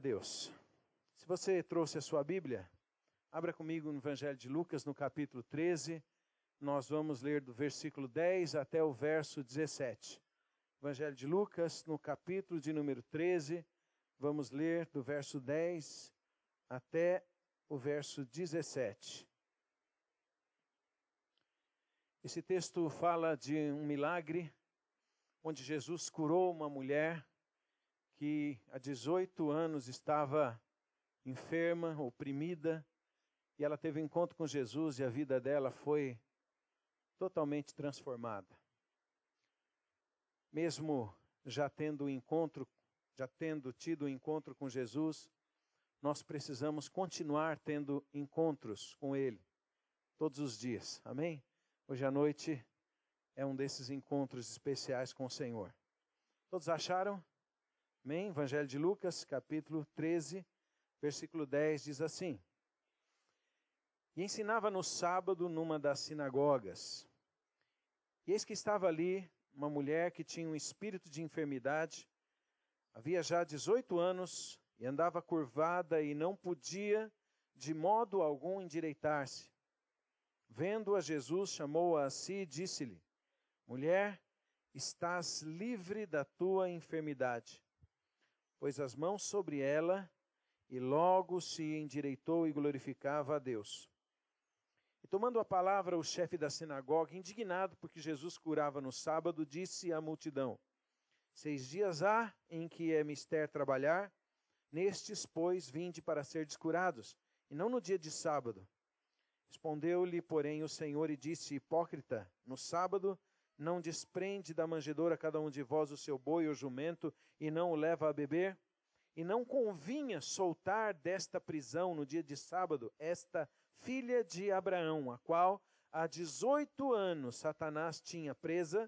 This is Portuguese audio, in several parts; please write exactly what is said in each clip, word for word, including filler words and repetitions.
Deus. Se você trouxe a sua Bíblia, abra comigo no Evangelho de Lucas, no capítulo treze. Nós vamos ler do versículo dez até o verso dezessete. Evangelho de Lucas, no capítulo de número treze, vamos ler do verso dez até o verso dezessete. Esse texto fala de um milagre onde Jesus curou uma mulher que há dezoito anos estava enferma, oprimida, e ela teve um encontro com Jesus e a vida dela foi totalmente transformada. Mesmo já tendo um encontro, já tendo tido um encontro com Jesus, nós precisamos continuar tendo encontros com Ele todos os dias. Amém? Hoje à noite é um desses encontros especiais com o Senhor. Todos acharam? Amém? Evangelho de Lucas, capítulo treze, versículo dez, diz assim: E ensinava no sábado numa das sinagogas. E eis que estava ali uma mulher que tinha um espírito de enfermidade, havia já dezoito anos, e andava curvada e não podia de modo algum endireitar-se. Vendo-a Jesus, chamou-a a si e disse-lhe: Mulher, estás livre da tua enfermidade. Pôs as mãos sobre ela, e logo se endireitou e glorificava a Deus. E tomando a palavra o chefe da sinagoga, indignado porque Jesus curava no sábado, disse à multidão: Seis dias há em que é mister trabalhar, nestes, pois, vinde para ser descurados, e não no dia de sábado. Respondeu-lhe, porém, o Senhor e disse: Hipócrita, no sábado não desprende da manjedoura cada um de vós o seu boi ou jumento, e não o leva a beber? E não convinha soltar desta prisão no dia de sábado esta filha de Abraão, a qual há dezoito anos Satanás tinha presa?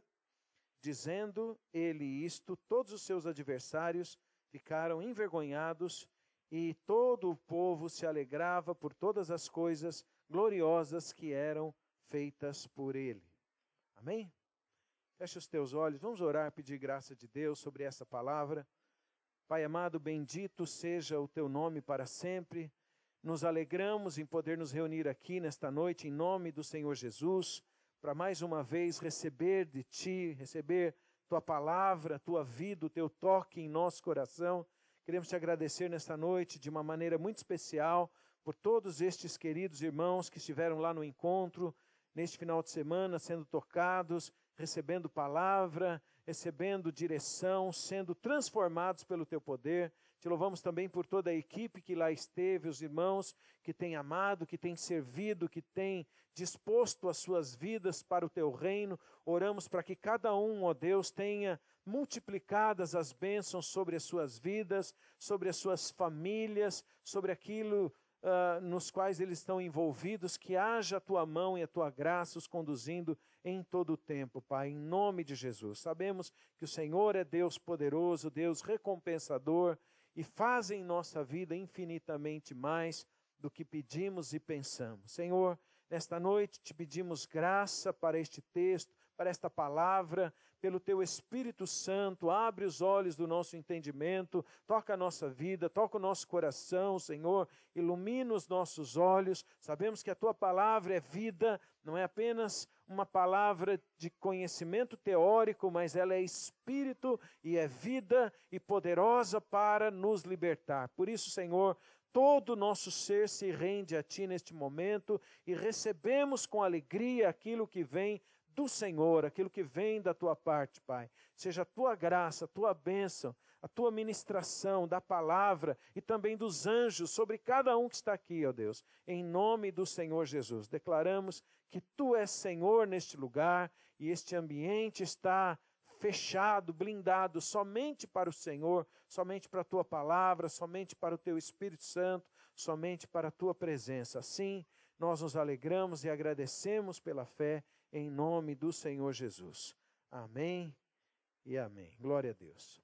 Dizendo ele isto, todos os seus adversários ficaram envergonhados, e todo o povo se alegrava por todas as coisas gloriosas que eram feitas por ele. Amém? Feche os teus olhos, vamos orar, pedir graça de Deus sobre essa palavra. Pai amado, bendito seja o teu nome para sempre. Nos alegramos em poder nos reunir aqui nesta noite em nome do Senhor Jesus, para mais uma vez receber de ti, receber tua palavra, tua vida, o teu toque em nosso coração. Queremos te agradecer nesta noite de uma maneira muito especial por todos estes queridos irmãos que estiveram lá no encontro, neste final de semana, sendo tocados, recebendo palavra, recebendo direção, sendo transformados pelo teu poder. Te louvamos também por toda a equipe que lá esteve, os irmãos que têm amado, que têm servido, que têm disposto as suas vidas para o teu reino. Oramos para que cada um, ó Deus, tenha multiplicadas as bênçãos sobre as suas vidas, sobre as suas famílias, sobre aquilo Uh, nos quais eles estão envolvidos, que haja a tua mão e a tua graça os conduzindo em todo o tempo, Pai, em nome de Jesus. Sabemos que o Senhor é Deus poderoso, Deus recompensador, e faz em nossa vida infinitamente mais do que pedimos e pensamos. Senhor, nesta noite te pedimos graça para este texto, para esta palavra, pelo teu Espírito Santo, abre os olhos do nosso entendimento, toca a nossa vida, toca o nosso coração, Senhor, ilumina os nossos olhos. Sabemos que a tua palavra é vida, não é apenas uma palavra de conhecimento teórico, mas ela é Espírito e é vida e poderosa para nos libertar. Por isso, Senhor, todo o nosso ser se rende a ti neste momento e recebemos com alegria aquilo que vem do Senhor, aquilo que vem da tua parte, Pai. Seja a tua graça, a tua bênção, a tua ministração da palavra e também dos anjos sobre cada um que está aqui, ó Deus. Em nome do Senhor Jesus, declaramos que tu és Senhor neste lugar e este ambiente está fechado, blindado somente para o Senhor, somente para a tua palavra, somente para o teu Espírito Santo, somente para a tua presença. Assim, nós nos alegramos e agradecemos pela fé em nome do Senhor Jesus. Amém e amém. Glória a Deus.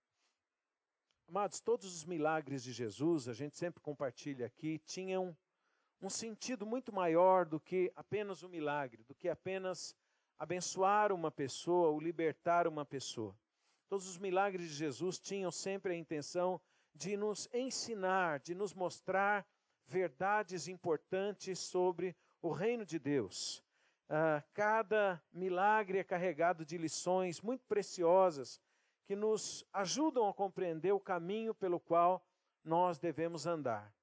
Amados, todos os milagres de Jesus, a gente sempre compartilha aqui, tinham um sentido muito maior do que apenas o milagre, do que apenas abençoar uma pessoa ou libertar uma pessoa. Todos os milagres de Jesus tinham sempre a intenção de nos ensinar, de nos mostrar verdades importantes sobre o reino de Deus. Uh, cada milagre é carregado de lições muito preciosas que nos ajudam a compreender o caminho pelo qual nós devemos andar.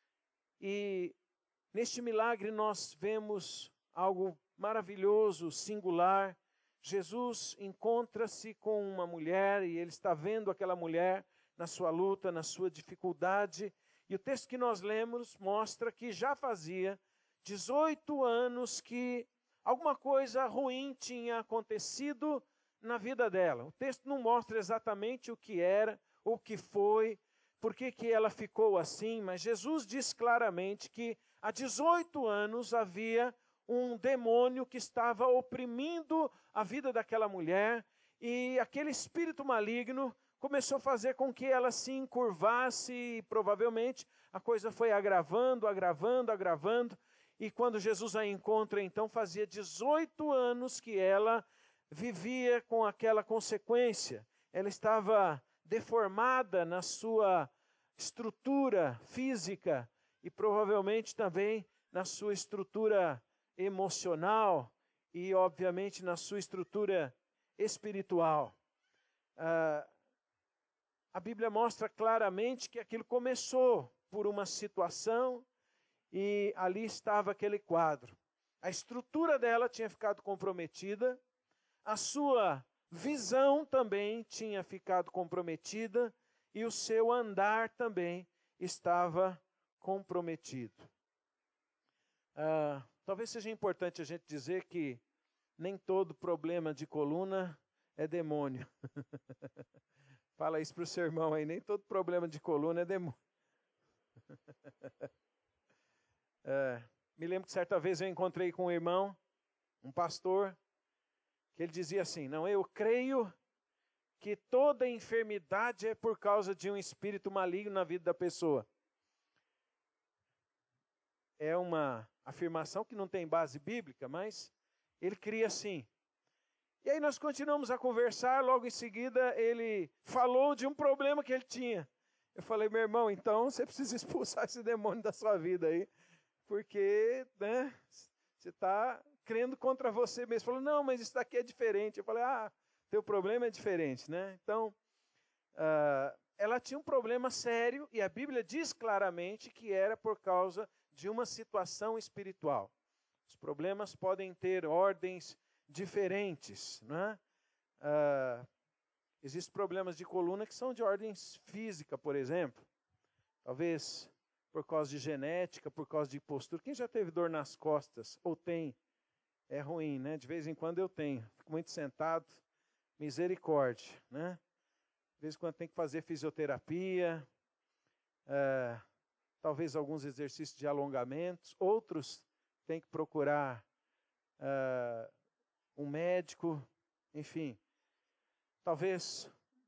E neste milagre nós vemos algo maravilhoso, singular. Jesus encontra-se com uma mulher e ele está vendo aquela mulher na sua luta, na sua dificuldade. E o texto que nós lemos mostra que já fazia dezoito anos que alguma coisa ruim tinha acontecido na vida dela. O texto não mostra exatamente o que era, o que foi, por que que ela ficou assim, mas Jesus diz claramente que há dezoito anos havia um demônio que estava oprimindo a vida daquela mulher, e aquele espírito maligno começou a fazer com que ela se encurvasse, e provavelmente a coisa foi agravando, agravando, agravando, e quando Jesus a encontra, então fazia dezoito anos que ela vivia com aquela consequência. Ela estava deformada na sua estrutura física e provavelmente também na sua estrutura emocional e, obviamente, na sua estrutura espiritual. Ah, a Bíblia mostra claramente que aquilo começou por uma situação e ali estava aquele quadro. A estrutura dela tinha ficado comprometida, a sua visão também tinha ficado comprometida e o seu andar também estava comprometido. Ah, talvez seja importante a gente dizer que nem todo problema de coluna é demônio. Fala isso para o seu irmão aí, nem todo problema de coluna é demônio. É, me lembro que certa vez eu encontrei com um irmão, um pastor, que ele dizia assim, não, eu creio que toda enfermidade é por causa de um espírito maligno na vida da pessoa. É uma afirmação que não tem base bíblica, mas ele cria assim. E aí nós continuamos a conversar, logo em seguida ele falou de um problema que ele tinha. Eu falei, meu irmão, então você precisa expulsar esse demônio da sua vida aí, porque né, você está crendo contra você mesmo. Ele falou, não, mas isso daqui é diferente. Eu falei, ah, teu problema é diferente, né? Então, uh, ela tinha um problema sério e a Bíblia diz claramente que era por causa de uma situação espiritual. Os problemas podem ter ordens diferentes, né? Uh, existem problemas de coluna que são de ordens física, por exemplo. Talvez por causa de genética, por causa de postura. Quem já teve dor nas costas ou tem? É ruim, né? De vez em quando eu tenho. Fico muito sentado, misericórdia, né? De vez em quando tem que fazer fisioterapia, uh, talvez alguns exercícios de alongamentos, outros tem que procurar uh, um médico, enfim. Talvez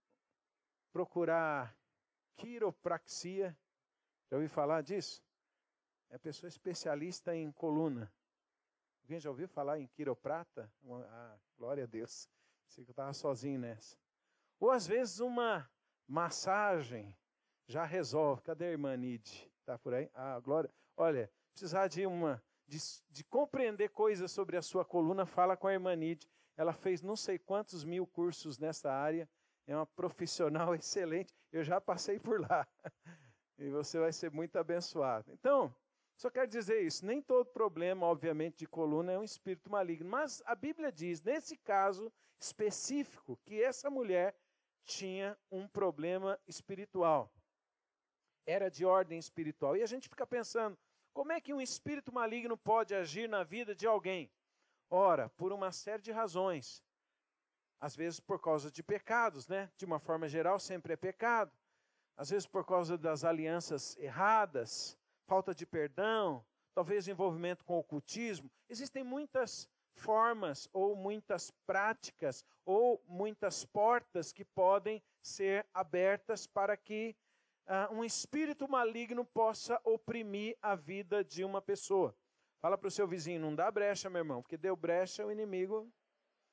procurar quiropraxia. Já ouviu falar disso? É pessoa especialista em coluna. Alguém já ouviu falar em quiroprata? Ah, glória a Deus. Sei que eu estava sozinho nessa. Ou às vezes uma massagem já resolve. Cadê a irmã Nide? Está por aí? Ah, glória. Olha, precisar de uma, de, de compreender coisas sobre a sua coluna, fala com a irmã Nide. Ela fez não sei quantos mil cursos nessa área. É uma profissional excelente. Eu já passei por lá. E você vai ser muito abençoado. Então, só quero dizer isso. Nem todo problema, obviamente, de coluna é um espírito maligno. Mas a Bíblia diz, nesse caso específico, que essa mulher tinha um problema espiritual. Era de ordem espiritual. E a gente fica pensando, como é que um espírito maligno pode agir na vida de alguém? Ora, por uma série de razões. Às vezes por causa de pecados, né? De uma forma geral, sempre é pecado. Às vezes por causa das alianças erradas, falta de perdão, talvez envolvimento com o ocultismo. Existem muitas formas ou muitas práticas ou muitas portas que podem ser abertas para que uh, um espírito maligno possa oprimir a vida de uma pessoa. Fala para o seu vizinho, não dá brecha, meu irmão, porque deu brecha o inimigo...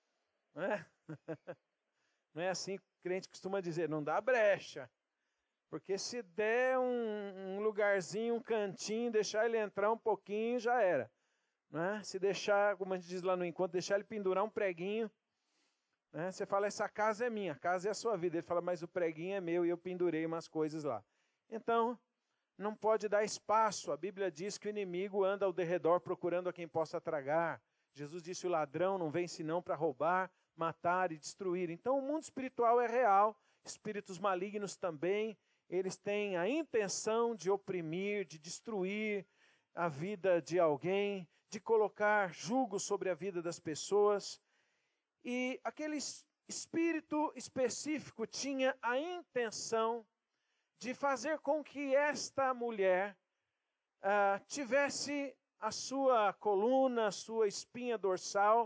Não é? Não é assim que o crente costuma dizer, não dá brecha. Porque se der um, um lugarzinho, um cantinho, deixar ele entrar um pouquinho, já era. Né? Se deixar, como a gente diz lá no encontro, deixar ele pendurar um preguinho, né? Você fala, essa casa é minha, a casa é a sua vida. Ele fala, mas o preguinho é meu e eu pendurei umas coisas lá. Então, não pode dar espaço. A Bíblia diz que o inimigo anda ao derredor procurando a quem possa tragar. Jesus disse, o ladrão não vem senão para roubar, matar e destruir. Então, o mundo espiritual é real, espíritos malignos também. Eles têm a intenção de oprimir, de destruir a vida de alguém, de colocar jugo sobre a vida das pessoas. E aquele espírito específico tinha a intenção de fazer com que esta mulher uh, tivesse a sua coluna, a sua espinha dorsal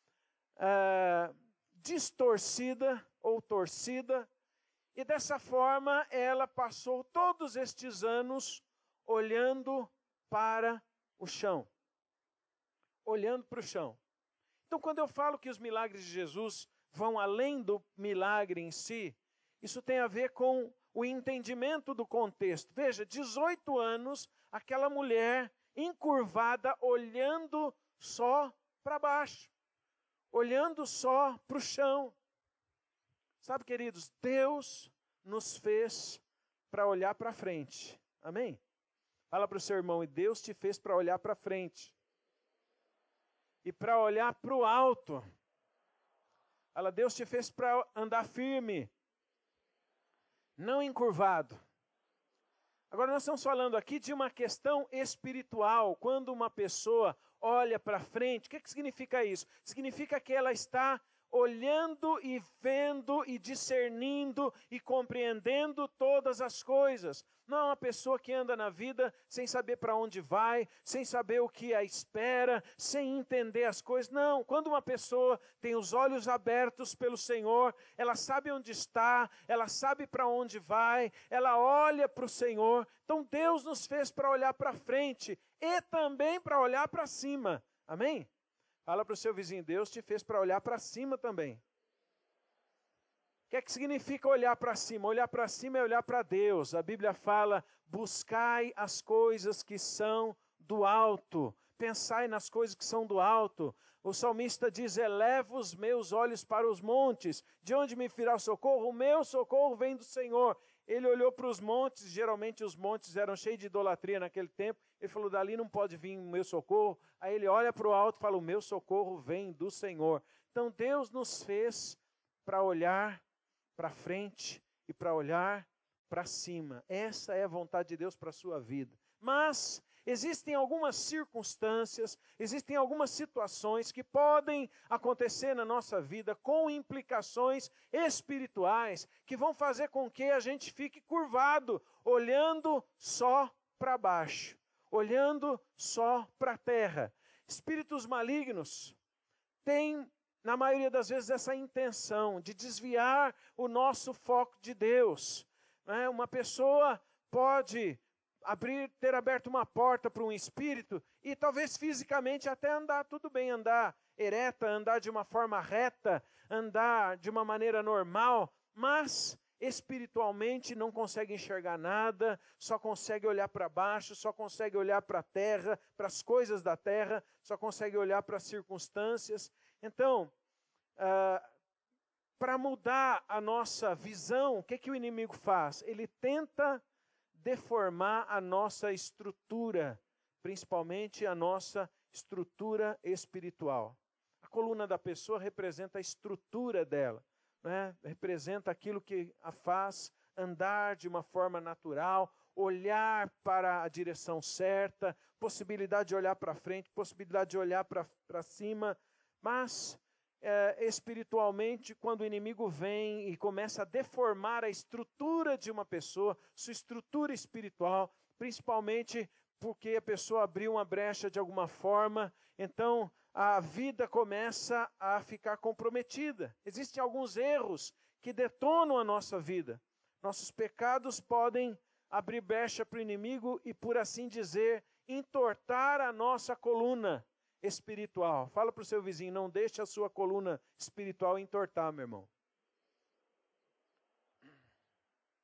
uh, distorcida ou torcida, e dessa forma ela passou todos estes anos olhando para o chão. Olhando para o chão. Então, quando eu falo que os milagres de Jesus vão além do milagre em si, isso tem a ver com o entendimento do contexto. Veja, dezoito anos, aquela mulher encurvada, olhando só para baixo, olhando só para o chão. Sabe, queridos, Deus nos fez para olhar para frente. Amém? Fala para o seu irmão, e Deus te fez para olhar para frente. E para olhar para o alto. Fala, Deus te fez para andar firme, não encurvado. Agora nós estamos falando aqui de uma questão espiritual. Quando uma pessoa olha para frente, o que, que significa isso? Significa que ela está olhando e vendo e discernindo e compreendendo todas as coisas. Não é uma pessoa que anda na vida sem saber para onde vai, sem saber o que a espera, sem entender as coisas. Não, quando uma pessoa tem os olhos abertos pelo Senhor, ela sabe onde está, ela sabe para onde vai, ela olha para o Senhor. Então Deus nos fez para olhar para frente e também para olhar para cima. Amém? Fala para o seu vizinho, Deus te fez para olhar para cima também. O que é que significa olhar para cima? Olhar para cima é olhar para Deus. A Bíblia fala, buscai as coisas que são do alto. Pensai nas coisas que são do alto. O salmista diz, eleva os meus olhos para os montes. De onde me virá o socorro? O meu socorro vem do Senhor. Ele olhou para os montes, geralmente os montes eram cheios de idolatria naquele tempo. Ele falou, dali não pode vir o meu socorro. Aí ele olha para o alto e fala, o meu socorro vem do Senhor. Então Deus nos fez para olhar para frente e para olhar para cima. Essa é a vontade de Deus para a sua vida. Mas existem algumas circunstâncias, existem algumas situações que podem acontecer na nossa vida com implicações espirituais que vão fazer com que a gente fique curvado, olhando só para baixo, olhando só para a terra. Espíritos malignos têm, na maioria das vezes, essa intenção de desviar o nosso foco de Deus. Né? Uma pessoa pode abrir, ter aberto uma porta para um espírito e talvez fisicamente até andar tudo bem, andar ereta, andar de uma forma reta, andar de uma maneira normal, mas espiritualmente não consegue enxergar nada, só consegue olhar para baixo, só consegue olhar para a terra, para as coisas da terra, só consegue olhar para as circunstâncias. Então, ah, para mudar a nossa visão, o que, que o inimigo faz? Ele tenta deformar a nossa estrutura, principalmente a nossa estrutura espiritual. A coluna da pessoa representa a estrutura dela, né? Representa aquilo que a faz andar de uma forma natural, olhar para a direção certa, possibilidade de olhar para frente, possibilidade de olhar para cima, mas é, espiritualmente, quando o inimigo vem e começa a deformar a estrutura de uma pessoa, sua estrutura espiritual, principalmente porque a pessoa abriu uma brecha de alguma forma, então a vida começa a ficar comprometida. Existem alguns erros que detonam a nossa vida. Nossos pecados podem abrir brecha para o inimigo e, por assim dizer, entortar a nossa coluna espiritual. Fala para o seu vizinho, não deixe a sua coluna espiritual entortar, meu irmão.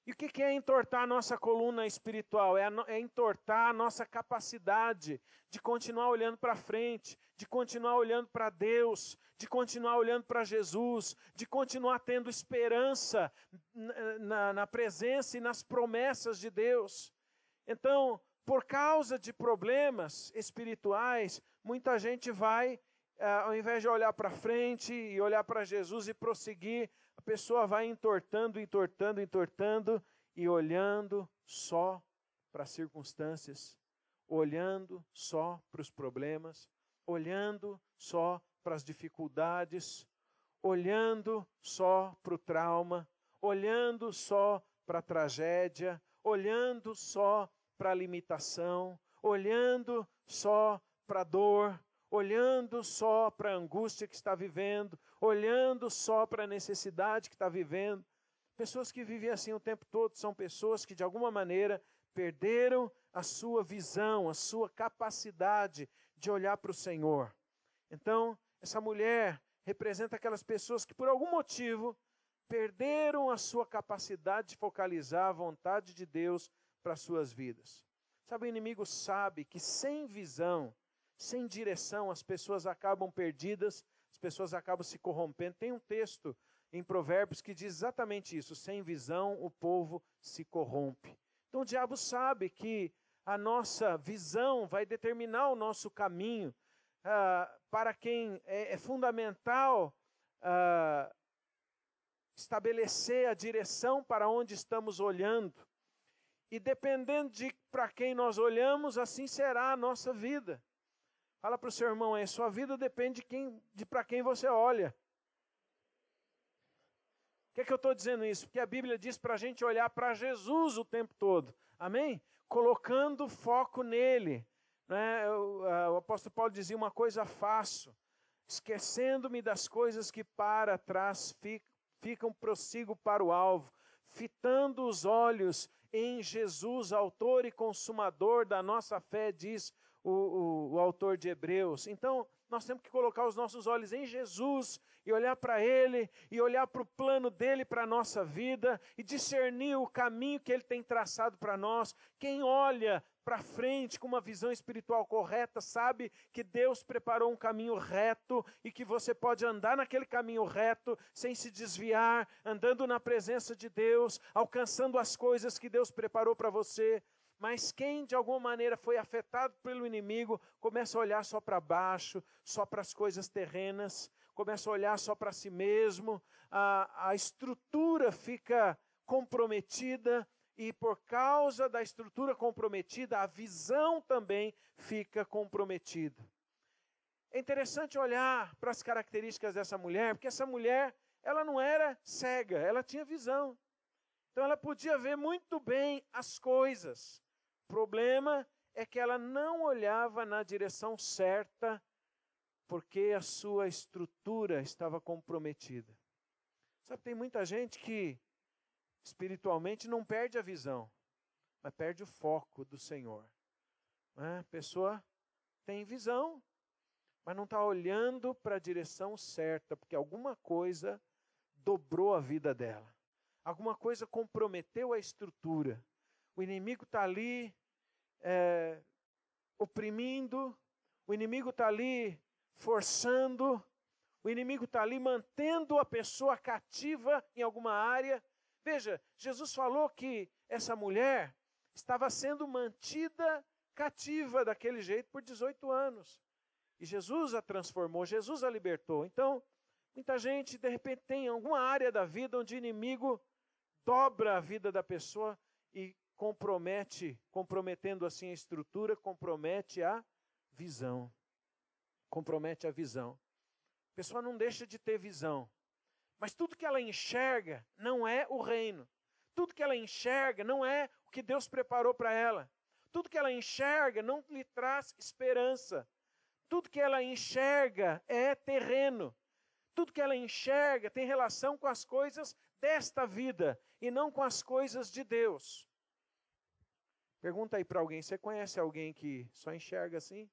E o que é entortar a nossa coluna espiritual? É, é entortar a nossa capacidade de continuar olhando para frente, de continuar olhando para Deus, de continuar olhando para Jesus, de continuar tendo esperança na, na, na presença e nas promessas de Deus. Então, por causa de problemas espirituais, muita gente vai, ao invés de olhar para frente e olhar para Jesus e prosseguir, a pessoa vai entortando, entortando, entortando e olhando só para as circunstâncias, olhando só para os problemas, olhando só para as dificuldades, olhando só para o trauma, olhando só para a tragédia, olhando só para a limitação, olhando só para a dor, olhando só para a angústia que está vivendo, olhando só para a necessidade que está vivendo. Pessoas que vivem assim o tempo todo são pessoas que de alguma maneira perderam a sua visão, a sua capacidade de olhar para o Senhor. Então, essa mulher representa aquelas pessoas que por algum motivo perderam a sua capacidade de focalizar a vontade de Deus para as suas vidas. Sabe, o inimigo sabe que sem visão, sem direção, as pessoas acabam perdidas, as pessoas acabam se corrompendo. Tem um texto em Provérbios que diz exatamente isso: sem visão o povo se corrompe. Então o diabo sabe que a nossa visão vai determinar o nosso caminho. Ah, para quem é, é fundamental ah, estabelecer a direção para onde estamos olhando. E dependendo de para quem nós olhamos, assim será a nossa vida. Fala para o seu irmão aí, sua vida depende de, quem, de para quem você olha. Por que, é que eu estou dizendo isso? Porque a Bíblia diz para a gente olhar para Jesus o tempo todo. Amém? Colocando foco nele. Né? O, o apóstolo Paulo dizia: uma coisa faço, esquecendo-me das coisas que para trás ficam, ficam prossigo para o alvo, fitando os olhos em Jesus, autor e consumador da nossa fé, diz o, o, o autor de Hebreus. Então, nós temos que colocar os nossos olhos em Jesus e olhar para Ele, e olhar para o plano dEle para a nossa vida, e discernir o caminho que Ele tem traçado para nós. Quem olha para frente com uma visão espiritual correta sabe que Deus preparou um caminho reto e que você pode andar naquele caminho reto sem se desviar, andando na presença de Deus, alcançando as coisas que Deus preparou para você. Mas quem de alguma maneira foi afetado pelo inimigo, começa a olhar só para baixo, só para as coisas terrenas, começa a olhar só para si mesmo, a, a estrutura fica comprometida, e por causa da estrutura comprometida, a visão também fica comprometida. É interessante olhar para as características dessa mulher, porque essa mulher, ela não era cega, ela tinha visão. Então ela podia ver muito bem as coisas. O problema é que ela não olhava na direção certa, porque a sua estrutura estava comprometida. Sabe, tem muita gente que espiritualmente não perde a visão, mas perde o foco do Senhor. A pessoa tem visão, mas não está olhando para a direção certa, porque alguma coisa dobrou a vida dela. Alguma coisa comprometeu a estrutura. O inimigo está ali é, oprimindo, o inimigo está ali forçando, o inimigo está ali mantendo a pessoa cativa em alguma área. Veja, Jesus falou que essa mulher estava sendo mantida cativa daquele jeito por dezoito anos. E Jesus a transformou, Jesus a libertou. Então, muita gente, de repente, tem alguma área da vida onde o inimigo dobra a vida da pessoa e compromete, comprometendo assim a estrutura, compromete a visão. Compromete a visão. A pessoa não deixa de ter visão. Mas tudo que ela enxerga não é o reino. Tudo que ela enxerga não é o que Deus preparou para ela. Tudo que ela enxerga não lhe traz esperança. Tudo que ela enxerga é terreno. Tudo que ela enxerga tem relação com as coisas desta vida e não com as coisas de Deus. Pergunta aí para alguém, você conhece alguém que só enxerga assim?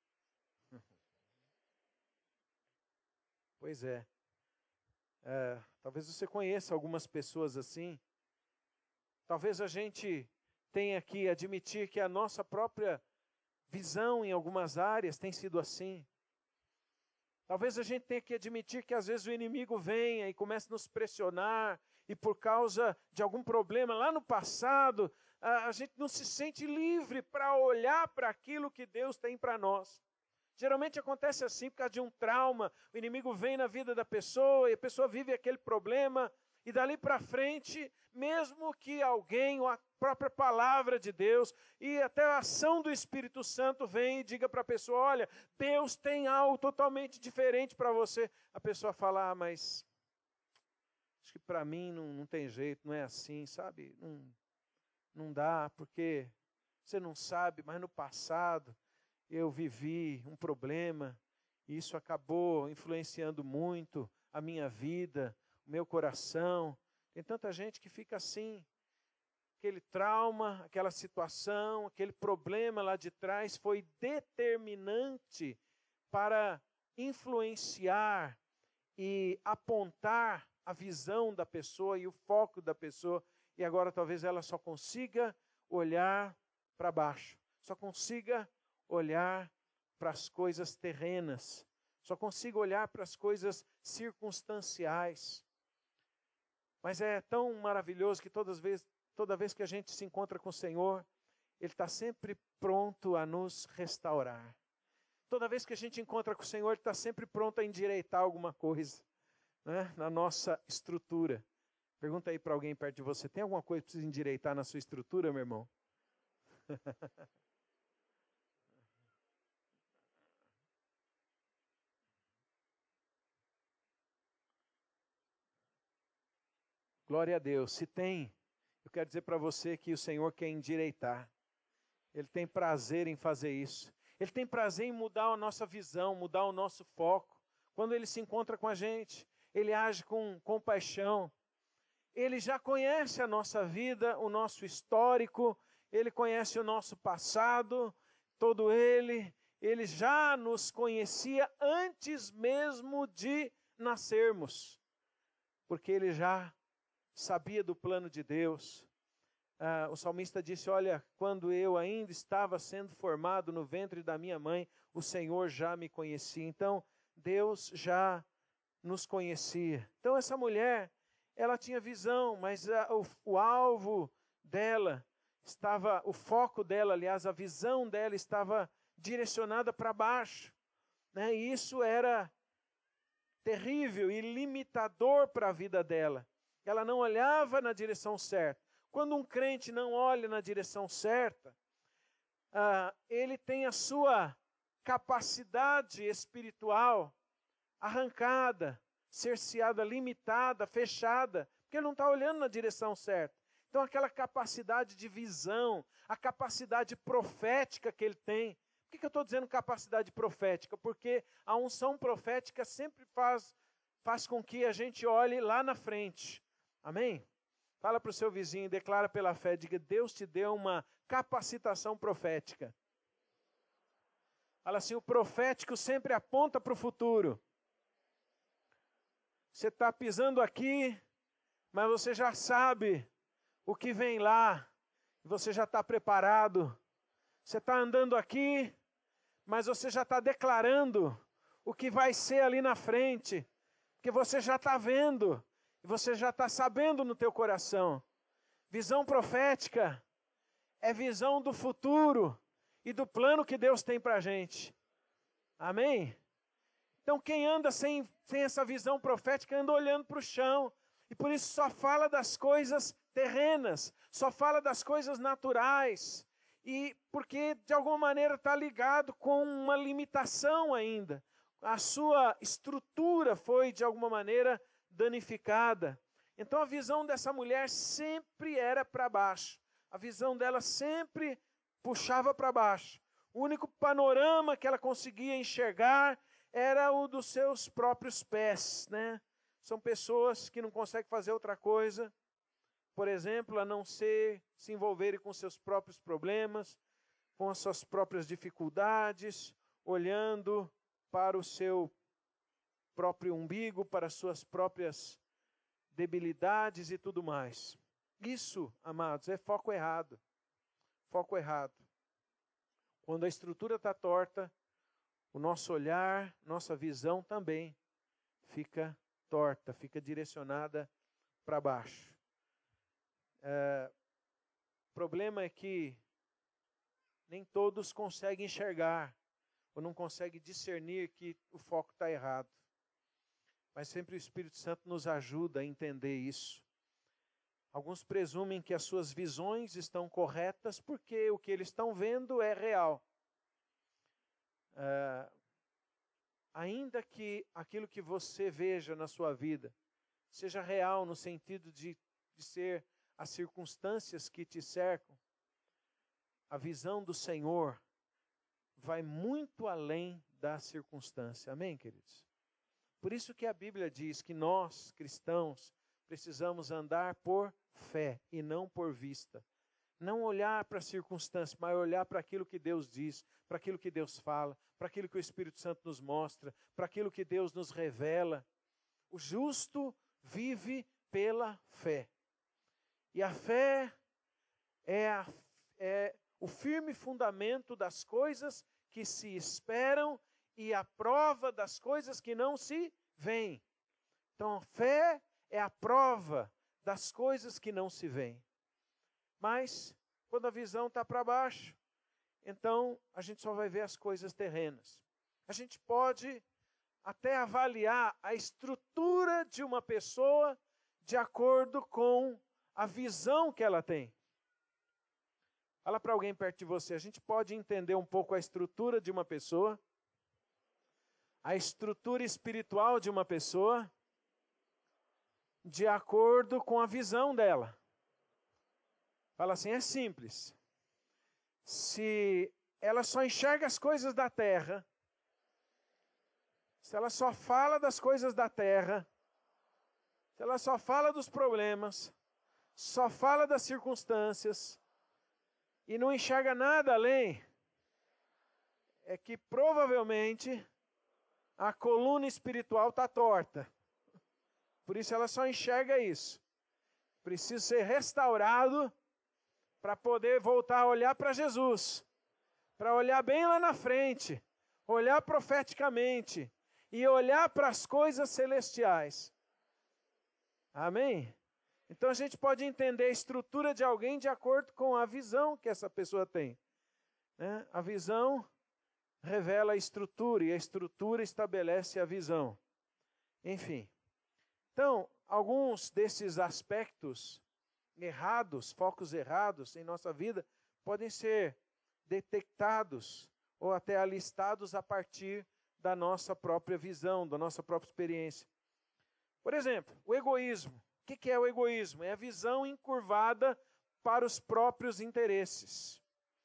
Pois é. É, talvez você conheça algumas pessoas assim, Talvez a gente tenha que admitir que a nossa própria visão em algumas áreas tem sido assim. Talvez a gente tenha que admitir que às vezes o inimigo venha e comece a nos pressionar, e por causa de algum problema lá no passado, a, a gente não se sente livre para olhar para aquilo que Deus tem para nós. Geralmente acontece assim, por causa de um trauma, o inimigo vem na vida da pessoa, e a pessoa vive aquele problema, e dali para frente, mesmo que alguém, ou a própria palavra de Deus, e até a ação do Espírito Santo vem e diga para a pessoa, olha, Deus tem algo totalmente diferente para você. A pessoa fala, ah, mas acho que para mim não, não tem jeito, não é assim, sabe? Não, não dá, porque você não sabe, mas no passado eu vivi um problema, e isso acabou influenciando muito a minha vida, o meu coração. Tem tanta gente que fica assim, aquele trauma, aquela situação, aquele problema lá de trás foi determinante para influenciar e apontar a visão da pessoa e o foco da pessoa, e agora talvez ela só consiga olhar para baixo, só consiga olhar para as coisas terrenas, só consiga olhar para as coisas circunstanciais. Mas é tão maravilhoso que todas as vezes, toda vez que a gente se encontra com o Senhor, Ele está sempre pronto a nos restaurar. Toda vez que a gente encontra com o Senhor, Ele está sempre pronto a endireitar alguma coisa, né, na nossa estrutura. Pergunta aí para alguém perto de você, tem alguma coisa que precisa endireitar na sua estrutura, meu irmão? Glória a Deus. Se tem, eu quero dizer para você que o Senhor quer endireitar. Ele tem prazer em fazer isso. Ele tem prazer em mudar a nossa visão, mudar o nosso foco. Quando Ele se encontra com a gente, Ele age com compaixão. Ele já conhece a nossa vida, o nosso histórico, Ele conhece o nosso passado, todo Ele. Ele já nos conhecia antes mesmo de nascermos, porque Ele já sabia do plano de Deus. Ah, o salmista disse, olha, quando eu ainda estava sendo formado no ventre da minha mãe, o Senhor já me conhecia. Então, Deus já nos conhecia. Então, essa mulher, ela tinha visão, mas a, o, o alvo dela estava, o foco dela, aliás, a visão dela estava direcionada para baixo, né? E isso era terrível e limitador para a vida dela. Ela não olhava na direção certa. Quando um crente não olha na direção certa, ah, ele tem a sua capacidade espiritual arrancada, cerceada, limitada, fechada, porque ele não está olhando na direção certa. Então aquela capacidade de visão, a capacidade profética que ele tem. Por que, que eu estou dizendo capacidade profética? Porque a unção profética sempre faz, faz com que a gente olhe lá na frente. Amém? Fala para o seu vizinho e declara pela fé, diga, Deus te deu uma capacitação profética. Fala assim, o profético sempre aponta para o futuro. Você está pisando aqui, mas você já sabe o que vem lá. Você já está preparado. Você está andando aqui, mas você já está declarando o que vai ser ali na frente. Porque você já está vendo. E você já está sabendo no teu coração. Visão profética é visão do futuro e do plano que Deus tem para a gente. Amém? Então quem anda sem, sem essa visão profética anda olhando para o chão. E por isso só fala das coisas terrenas, só fala das coisas naturais. E porque de alguma maneira está ligado com uma limitação ainda. A sua estrutura foi de alguma maneira danificada. Então a visão dessa mulher sempre era para baixo. A visão dela sempre puxava para baixo. O único panorama que ela conseguia enxergar era o dos seus próprios pés, né? São pessoas que não conseguem fazer outra coisa, por exemplo, a não ser se envolverem com seus próprios problemas, com as suas próprias dificuldades, olhando para o seu próprio umbigo, para as suas próprias debilidades e tudo mais. Isso, amados, é foco errado. Foco errado. Quando a estrutura está torta, o nosso olhar, nossa visão também fica torta, fica direcionada para baixo. É, o problema é que nem todos conseguem enxergar, ou não conseguem discernir que o foco está errado. Mas sempre o Espírito Santo nos ajuda a entender isso. Alguns presumem que as suas visões estão corretas porque o que eles estão vendo é real. É, ainda que aquilo que você veja na sua vida seja real no sentido de, de ser as circunstâncias que te cercam, a visão do Senhor vai muito além da circunstância. Amém, queridos? Por isso que a Bíblia diz que nós, cristãos, precisamos andar por fé e não por vista. Não olhar para a circunstância, mas olhar para aquilo que Deus diz, para aquilo que Deus fala, para aquilo que o Espírito Santo nos mostra, para aquilo que Deus nos revela. O justo vive pela fé. E a fé é, a, é o firme fundamento das coisas que se esperam e a prova das coisas que não se veem. Então, a fé é a prova das coisas que não se veem. Mas, quando a visão está para baixo, então a gente só vai ver as coisas terrenas. A gente pode até avaliar a estrutura de uma pessoa de acordo com a visão que ela tem. Fala para alguém perto de você, a gente pode entender um pouco a estrutura de uma pessoa, a estrutura espiritual de uma pessoa, de acordo com a visão dela. Fala assim, é simples. Se ela só enxerga as coisas da terra, se ela só fala das coisas da terra, se ela só fala dos problemas, só fala das circunstâncias, e não enxerga nada além, é que provavelmente a coluna espiritual está torta. Por isso ela só enxerga isso. Precisa ser restaurado para poder voltar a olhar para Jesus. Para olhar bem lá na frente. Olhar profeticamente. E olhar para as coisas celestiais. Amém? Então a gente pode entender a estrutura de alguém de acordo com a visão que essa pessoa tem. Né? A visão revela a estrutura e a estrutura estabelece a visão. Enfim. Então, alguns desses aspectos errados, focos errados em nossa vida, podem ser detectados ou até alistados a partir da nossa própria visão, da nossa própria experiência. Por exemplo, o egoísmo. O que é o egoísmo? É a visão encurvada para os próprios interesses.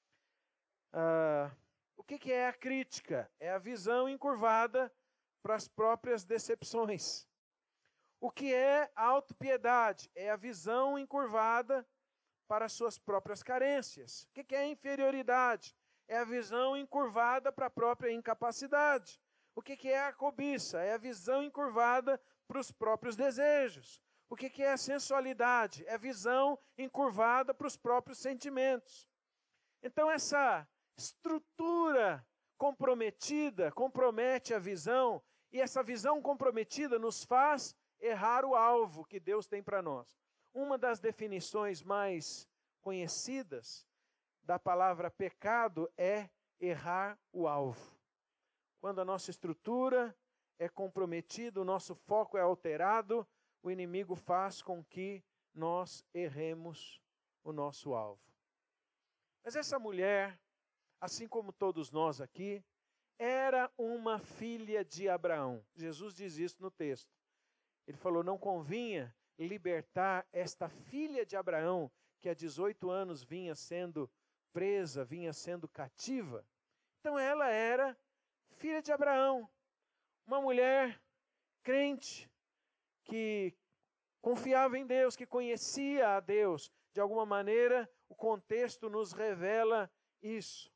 Ah, o que é a crítica? É a visão encurvada para as próprias decepções. O que é a autopiedade? É a visão encurvada para as suas próprias carências. O que é a inferioridade? É a visão encurvada para a própria incapacidade. O que é a cobiça? É a visão encurvada para os próprios desejos. O que é a sensualidade? É a visão encurvada para os próprios sentimentos. Então essa estrutura comprometida compromete a visão, e essa visão comprometida nos faz errar o alvo que Deus tem para nós. Uma das definições mais conhecidas da palavra pecado é errar o alvo. Quando a nossa estrutura é comprometida, o nosso foco é alterado, o inimigo faz com que nós erremos o nosso alvo. Mas essa mulher, assim como todos nós aqui, era uma filha de Abraão. Jesus diz isso no texto. Ele falou, não convinha libertar esta filha de Abraão, que há dezoito anos vinha sendo presa, vinha sendo cativa. Então ela era filha de Abraão, uma mulher crente, que confiava em Deus, que conhecia a Deus. De alguma maneira, o contexto nos revela isso.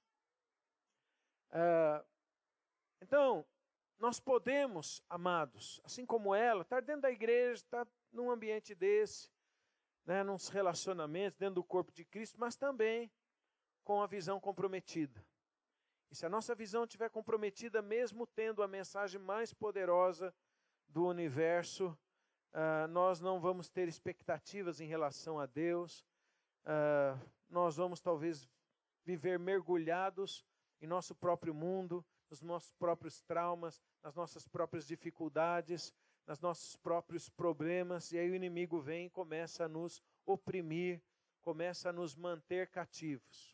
Ah, então, nós podemos, amados, assim como ela, estar dentro da igreja, estar num ambiente desse, né, nos relacionamentos, dentro do corpo de Cristo, mas também com a visão comprometida. E se a nossa visão estiver comprometida, mesmo tendo a mensagem mais poderosa do universo, uh, nós não vamos ter expectativas em relação a Deus, uh, nós vamos talvez viver mergulhados em nosso próprio mundo, nos nossos próprios traumas, nas nossas próprias dificuldades, nos nossos próprios problemas, e aí o inimigo vem e começa a nos oprimir, começa a nos manter cativos.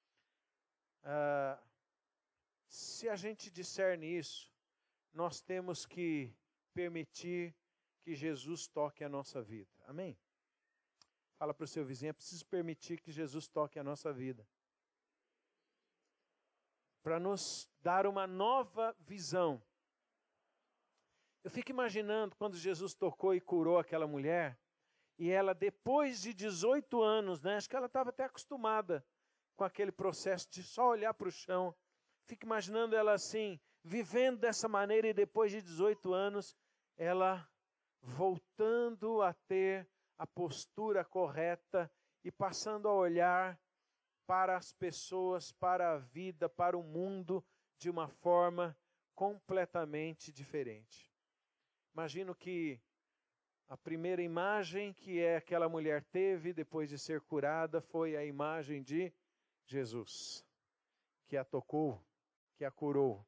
Uh, se a gente discerne isso, nós temos que permitir que Jesus toque a nossa vida. Amém? Fala para o seu vizinho, é preciso permitir que Jesus toque a nossa vida. Para nos dar uma nova visão. Eu fico imaginando quando Jesus tocou e curou aquela mulher, e ela depois de dezoito anos, né, acho que ela estava até acostumada com aquele processo de só olhar para o chão. Fico imaginando ela assim, vivendo dessa maneira e depois de dezoito anos, ela voltando a ter a postura correta e passando a olhar para as pessoas, para a vida, para o mundo, de uma forma completamente diferente. Imagino que a primeira imagem que aquela mulher teve depois de ser curada foi a imagem de Jesus, que a tocou, que a curou.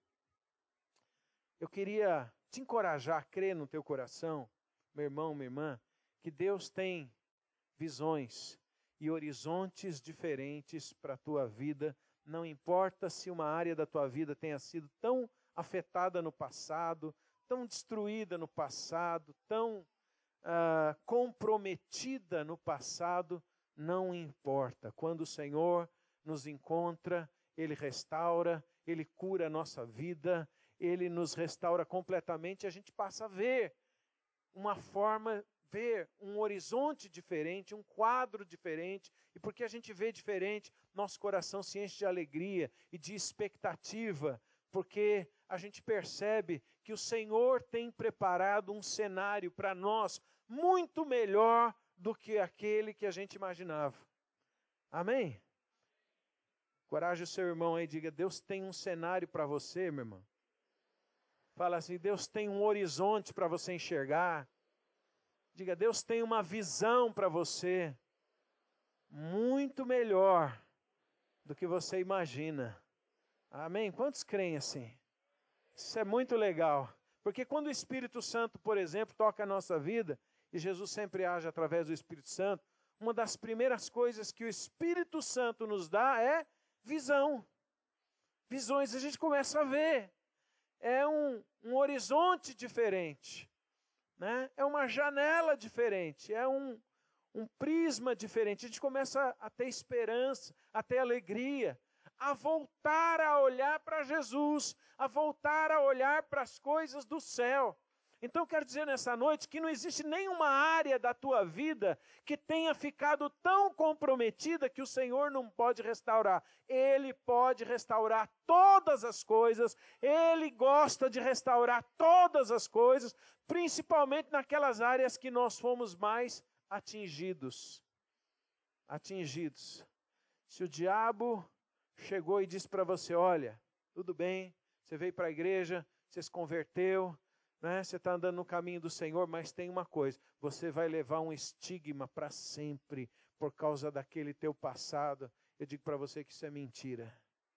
Eu queria te encorajar a crer no teu coração, meu irmão, minha irmã, que Deus tem visões e horizontes diferentes para a tua vida. Não importa se uma área da tua vida tenha sido tão afetada no passado, tão destruída no passado, tão ah, comprometida no passado, não importa. Quando o Senhor nos encontra, Ele restaura, Ele cura a nossa vida, Ele nos restaura completamente, e a gente passa a ver uma forma, ver um horizonte diferente, um quadro diferente, e porque a gente vê diferente, nosso coração se enche de alegria e de expectativa, porque a gente percebe que o Senhor tem preparado um cenário para nós muito melhor do que aquele que a gente imaginava. Amém? Encoraje o seu irmão aí e diga, Deus tem um cenário para você, meu irmão. Fala assim, Deus tem um horizonte para você enxergar. Diga, Deus tem uma visão para você muito melhor do que você imagina. Amém? Quantos creem assim? Isso é muito legal. Porque quando o Espírito Santo, por exemplo, toca a nossa vida, e Jesus sempre age através do Espírito Santo, uma das primeiras coisas que o Espírito Santo nos dá é visão. Visões, a gente começa a ver. É um, um horizonte diferente. Né? É uma janela diferente. É um, um prisma diferente. A gente começa a ter esperança, a ter alegria, a voltar a olhar para Jesus, a voltar a olhar para as coisas do céu. Então, quero dizer nessa noite que não existe nenhuma área da tua vida que tenha ficado tão comprometida que o Senhor não pode restaurar. Ele pode restaurar todas as coisas, Ele gosta de restaurar todas as coisas, principalmente naquelas áreas que nós fomos mais atingidos. Atingidos. Se o diabo chegou e disse para você, olha, tudo bem, você veio para a igreja, você se converteu, né? Você está andando no caminho do Senhor, mas tem uma coisa, você vai levar um estigma para sempre, por causa daquele teu passado. Eu digo para você que isso é mentira.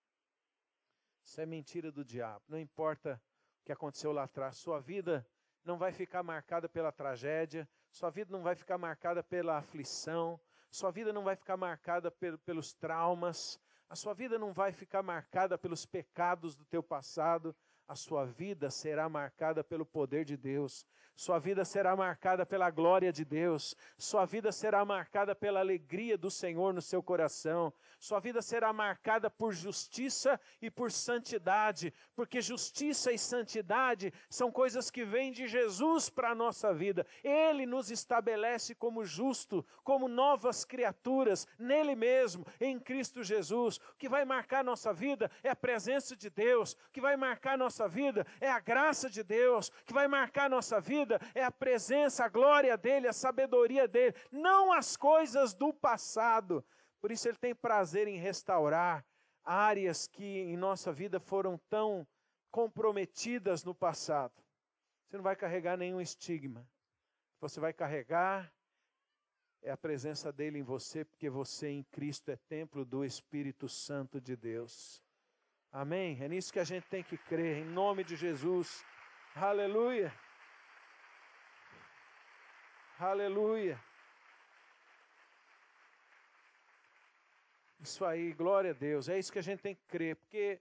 Isso é mentira do diabo. Não importa o que aconteceu lá atrás, sua vida não vai ficar marcada pela tragédia, sua vida não vai ficar marcada pela aflição, sua vida não vai ficar marcada pel- pelos traumas, a sua vida não vai ficar marcada pelos pecados do teu passado, a sua vida será marcada pelo poder de Deus, sua vida será marcada pela glória de Deus, sua vida será marcada pela alegria do Senhor no seu coração, sua vida será marcada por justiça e por santidade, porque justiça e santidade são coisas que vêm de Jesus para a nossa vida. Ele nos estabelece como justo, como novas criaturas, nele mesmo, em Cristo Jesus. O que vai marcar a nossa vida é a presença de Deus, o que vai marcar a nossa nossa vida é a graça de Deus, o que vai marcar a nossa vida é a presença, a glória dEle, a sabedoria dEle, não as coisas do passado. Por isso Ele tem prazer em restaurar áreas que em nossa vida foram tão comprometidas no passado. Você não vai carregar nenhum estigma. Você vai carregar é a presença dEle em você, porque você em Cristo é templo do Espírito Santo de Deus. Amém? É nisso que a gente tem que crer, em nome de Jesus. Aleluia! Aleluia! Isso aí, glória a Deus. É isso que a gente tem que crer, porque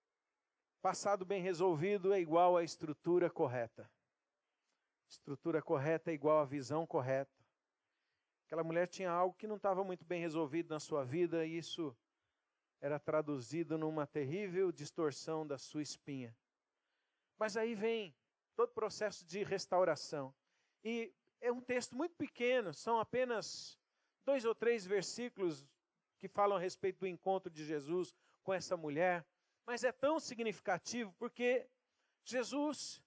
passado bem resolvido é igual à estrutura correta. Estrutura correta é igual à visão correta. Aquela mulher tinha algo que não estava muito bem resolvido na sua vida, e isso era traduzido numa terrível distorção da sua espinha. Mas aí vem todo o processo de restauração. E é um texto muito pequeno, são apenas dois ou três versículos que falam a respeito do encontro de Jesus com essa mulher. Mas é tão significativo porque Jesus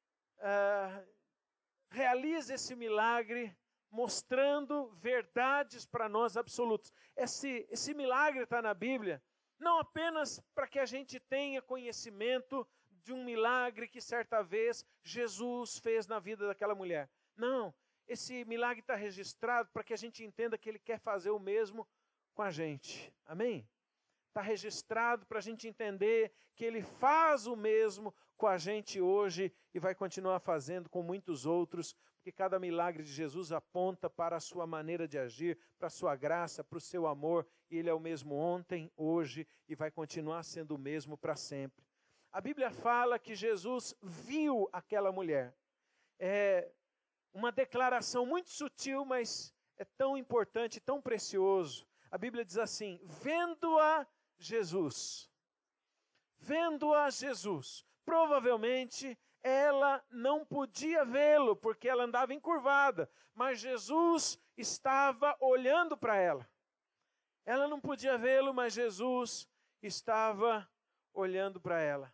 ah, realiza esse milagre mostrando verdades para nós absolutas. Esse, esse milagre está na Bíblia, não apenas para que a gente tenha conhecimento de um milagre que certa vez Jesus fez na vida daquela mulher. Não, esse milagre está registrado para que a gente entenda que Ele quer fazer o mesmo com a gente. Amém? Está registrado para a gente entender que Ele faz o mesmo com a gente hoje e vai continuar fazendo com muitos outros, porque cada milagre de Jesus aponta para a sua maneira de agir, para a sua graça, para o seu amor, e Ele é o mesmo ontem, hoje e vai continuar sendo o mesmo para sempre. A Bíblia fala que Jesus viu aquela mulher. É uma declaração muito sutil, mas é tão importante, tão precioso. A Bíblia diz assim: vendo-a Jesus, vendo-a Jesus, provavelmente ela não podia vê-lo, porque ela andava encurvada, mas Jesus estava olhando para ela. Ela não podia vê-lo, mas Jesus estava olhando para ela.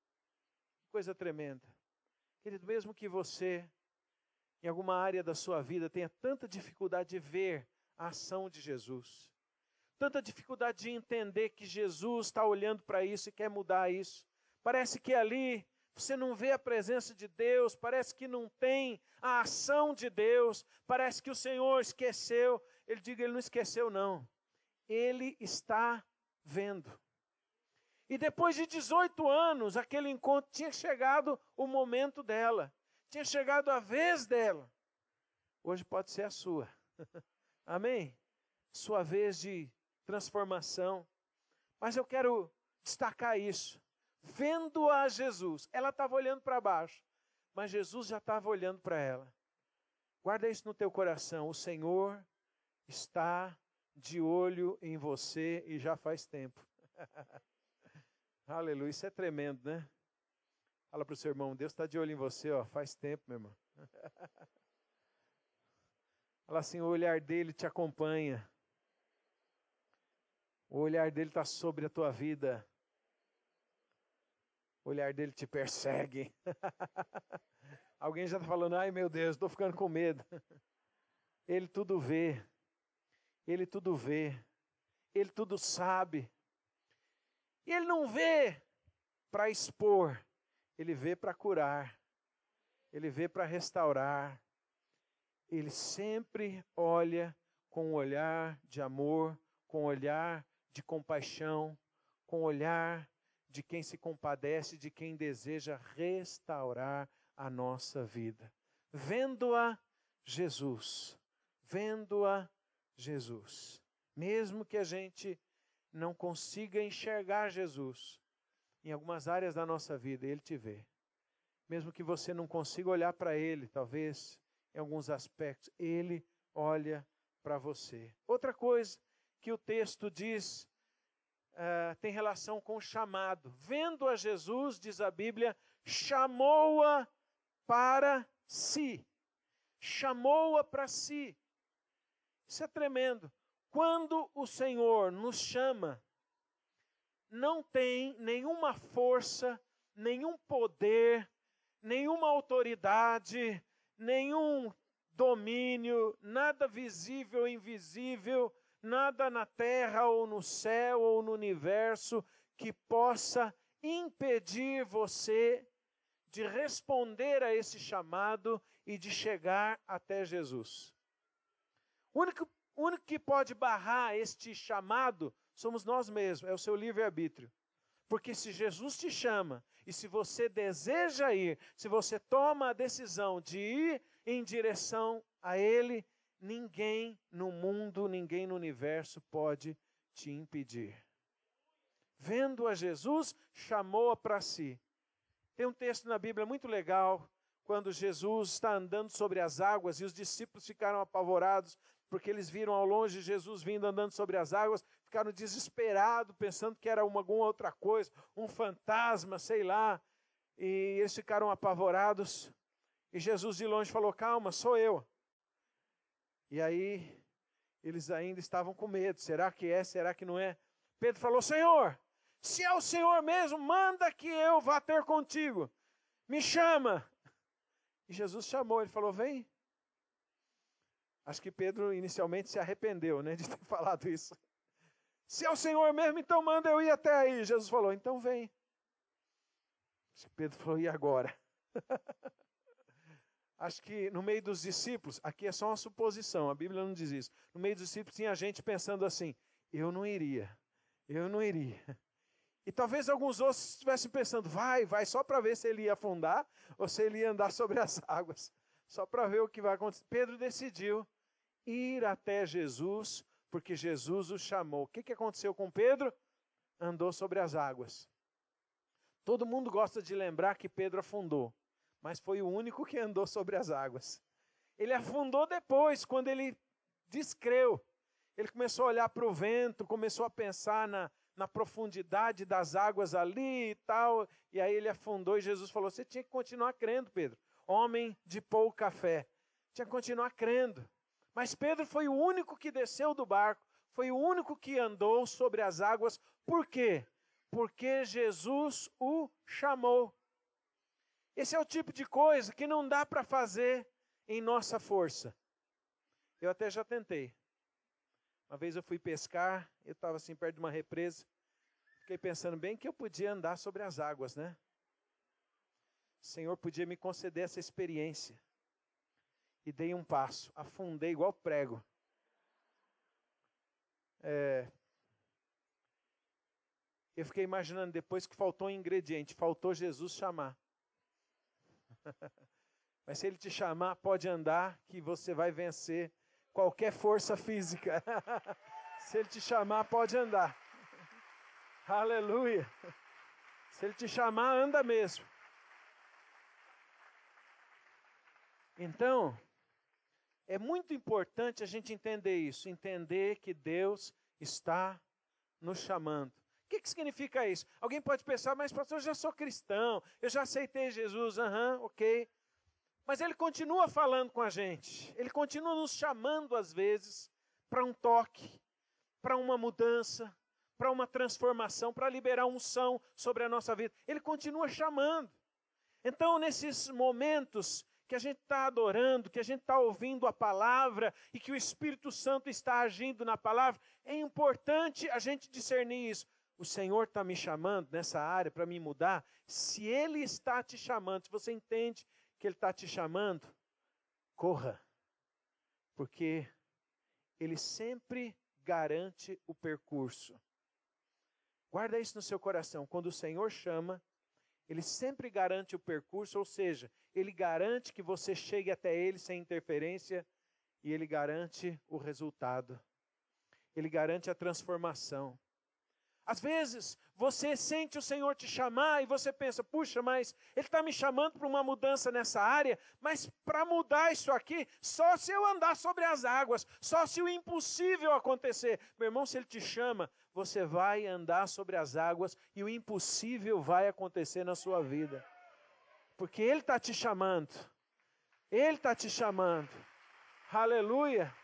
Que coisa tremenda. Querido, mesmo que você, em alguma área da sua vida, tenha tanta dificuldade de ver a ação de Jesus, tanta dificuldade de entender que Jesus está olhando para isso e quer mudar isso. Parece que ali você não vê a presença de Deus, parece que não tem a ação de Deus, parece que o Senhor esqueceu. Ele diga, Ele não esqueceu não. Ele está vendo. E depois de dezoito anos, aquele encontro tinha chegado o momento dela, tinha chegado a vez dela. Hoje pode ser a sua. Amém? Sua vez de transformação. Mas eu quero destacar isso. Vendo a Jesus, ela estava olhando para baixo, mas Jesus já estava olhando para ela. Guarda isso no teu coração. O Senhor está de olho em você e já faz tempo. Aleluia, isso é tremendo, né? Fala para o seu irmão, Deus está de olho em você, ó, faz tempo, meu irmão. Fala assim, o olhar dele te acompanha. O olhar dele está sobre a tua vida. O olhar dele te persegue. Alguém já está falando, ai meu Deus, estou ficando com medo. Ele tudo vê. Ele tudo vê. Ele tudo sabe. E Ele não vê para expor. Ele vê para curar. Ele vê para restaurar. Ele sempre olha com um olhar de amor, com um olhar de compaixão, com um olhar de quem se compadece, de quem deseja restaurar a nossa vida. Vendo-a Jesus, vendo-a Jesus. Mesmo que a gente não consiga enxergar Jesus, em algumas áreas da nossa vida, Ele te vê. Mesmo que você não consiga olhar para Ele, talvez, em alguns aspectos, Ele olha para você. Outra coisa que o texto diz, uh, tem relação com o chamado. Vendo a Jesus, diz a Bíblia, chamou-a para si. Chamou-a para si. Isso é tremendo. Quando o Senhor nos chama, não tem nenhuma força, nenhum poder, nenhuma autoridade, nenhum domínio, nada visível ou invisível, nada na terra ou no céu ou no universo que possa impedir você de responder a esse chamado e de chegar até Jesus. O único, o único que pode barrar este chamado somos nós mesmos, é o seu livre-arbítrio. Porque se Jesus te chama, e se você deseja ir, se você toma a decisão de ir em direção a Ele, ninguém no mundo, ninguém no universo pode te impedir. Vendo a Jesus, chamou-a para si. Tem um texto na Bíblia muito legal, quando Jesus está andando sobre as águas e os discípulos ficaram apavorados, porque eles viram ao longe Jesus vindo andando sobre as águas, ficaram desesperados, pensando que era uma, alguma outra coisa, um fantasma, sei lá, e eles ficaram apavorados, e Jesus de longe falou, calma, sou eu. E aí, eles ainda estavam com medo, será que é, será que não é? Pedro falou, Senhor, se é o Senhor mesmo, manda que eu vá ter contigo, me chama. E Jesus chamou, ele falou, vem. Acho que Pedro inicialmente se arrependeu, né, de ter falado isso. Se é o Senhor mesmo, então manda eu ir até aí. Jesus falou, então vem. Acho que Pedro falou, e agora? Acho que no meio dos discípulos, aqui é só uma suposição, a Bíblia não diz isso. No meio dos discípulos tinha gente pensando assim, eu não iria, eu não iria. E talvez alguns outros estivessem pensando, vai, vai, só para ver se ele ia afundar ou se ele ia andar sobre as águas. Só para ver o que vai acontecer. Pedro decidiu ir até Jesus, porque Jesus o chamou. O que, que aconteceu com Pedro? Andou sobre as águas. Todo mundo gosta de lembrar que Pedro afundou, mas foi o único que andou sobre as águas. Ele afundou depois, quando ele descreu. Ele começou a olhar para o vento, começou a pensar na, na profundidade das águas ali e tal, e aí ele afundou e Jesus falou, você tinha que continuar crendo, Pedro. Homem de pouca fé. Tinha que continuar crendo. Mas Pedro foi o único que desceu do barco, foi o único que andou sobre as águas. Por quê? Porque Jesus o chamou. Esse é o tipo de coisa que não dá para fazer em nossa força. Eu até já tentei. Uma vez eu fui pescar, eu estava assim perto de uma represa, fiquei pensando bem que eu podia andar sobre as águas, né? O Senhor podia me conceder essa experiência. E dei um passo, afundei igual prego. É... Eu fiquei imaginando depois que faltou um ingrediente, faltou Jesus chamar. Mas se Ele te chamar, pode andar, que você vai vencer qualquer força física. Se Ele te chamar, pode andar. Aleluia. Se Ele te chamar, anda mesmo. Então, é muito importante a gente entender isso, entender que Deus está nos chamando. O que, que significa isso? Alguém pode pensar, mas pastor, eu já sou cristão, eu já aceitei Jesus, aham, uhum, ok. Mas Ele continua falando com a gente, Ele continua nos chamando às vezes para um toque, para uma mudança, para uma transformação, para liberar unção sobre a nossa vida. Ele continua chamando. Então, nesses momentos que a gente está adorando, que a gente está ouvindo a palavra e que o Espírito Santo está agindo na palavra, é importante a gente discernir isso. O Senhor está me chamando nessa área para me mudar. Se Ele está te chamando, se você entende que Ele está te chamando, corra. Porque Ele sempre garante o percurso. Guarda isso no seu coração. Quando o Senhor chama, Ele sempre garante o percurso, ou seja, Ele garante que você chegue até Ele sem interferência e Ele garante o resultado. Ele garante a transformação. Às vezes, você sente o Senhor te chamar e você pensa, puxa, mas Ele está me chamando para uma mudança nessa área, mas para mudar isso aqui, só se eu andar sobre as águas, só se o impossível acontecer. Meu irmão, se Ele te chama, você vai andar sobre as águas e o impossível vai acontecer na sua vida. Porque Ele está te chamando. Ele está te chamando. Aleluia.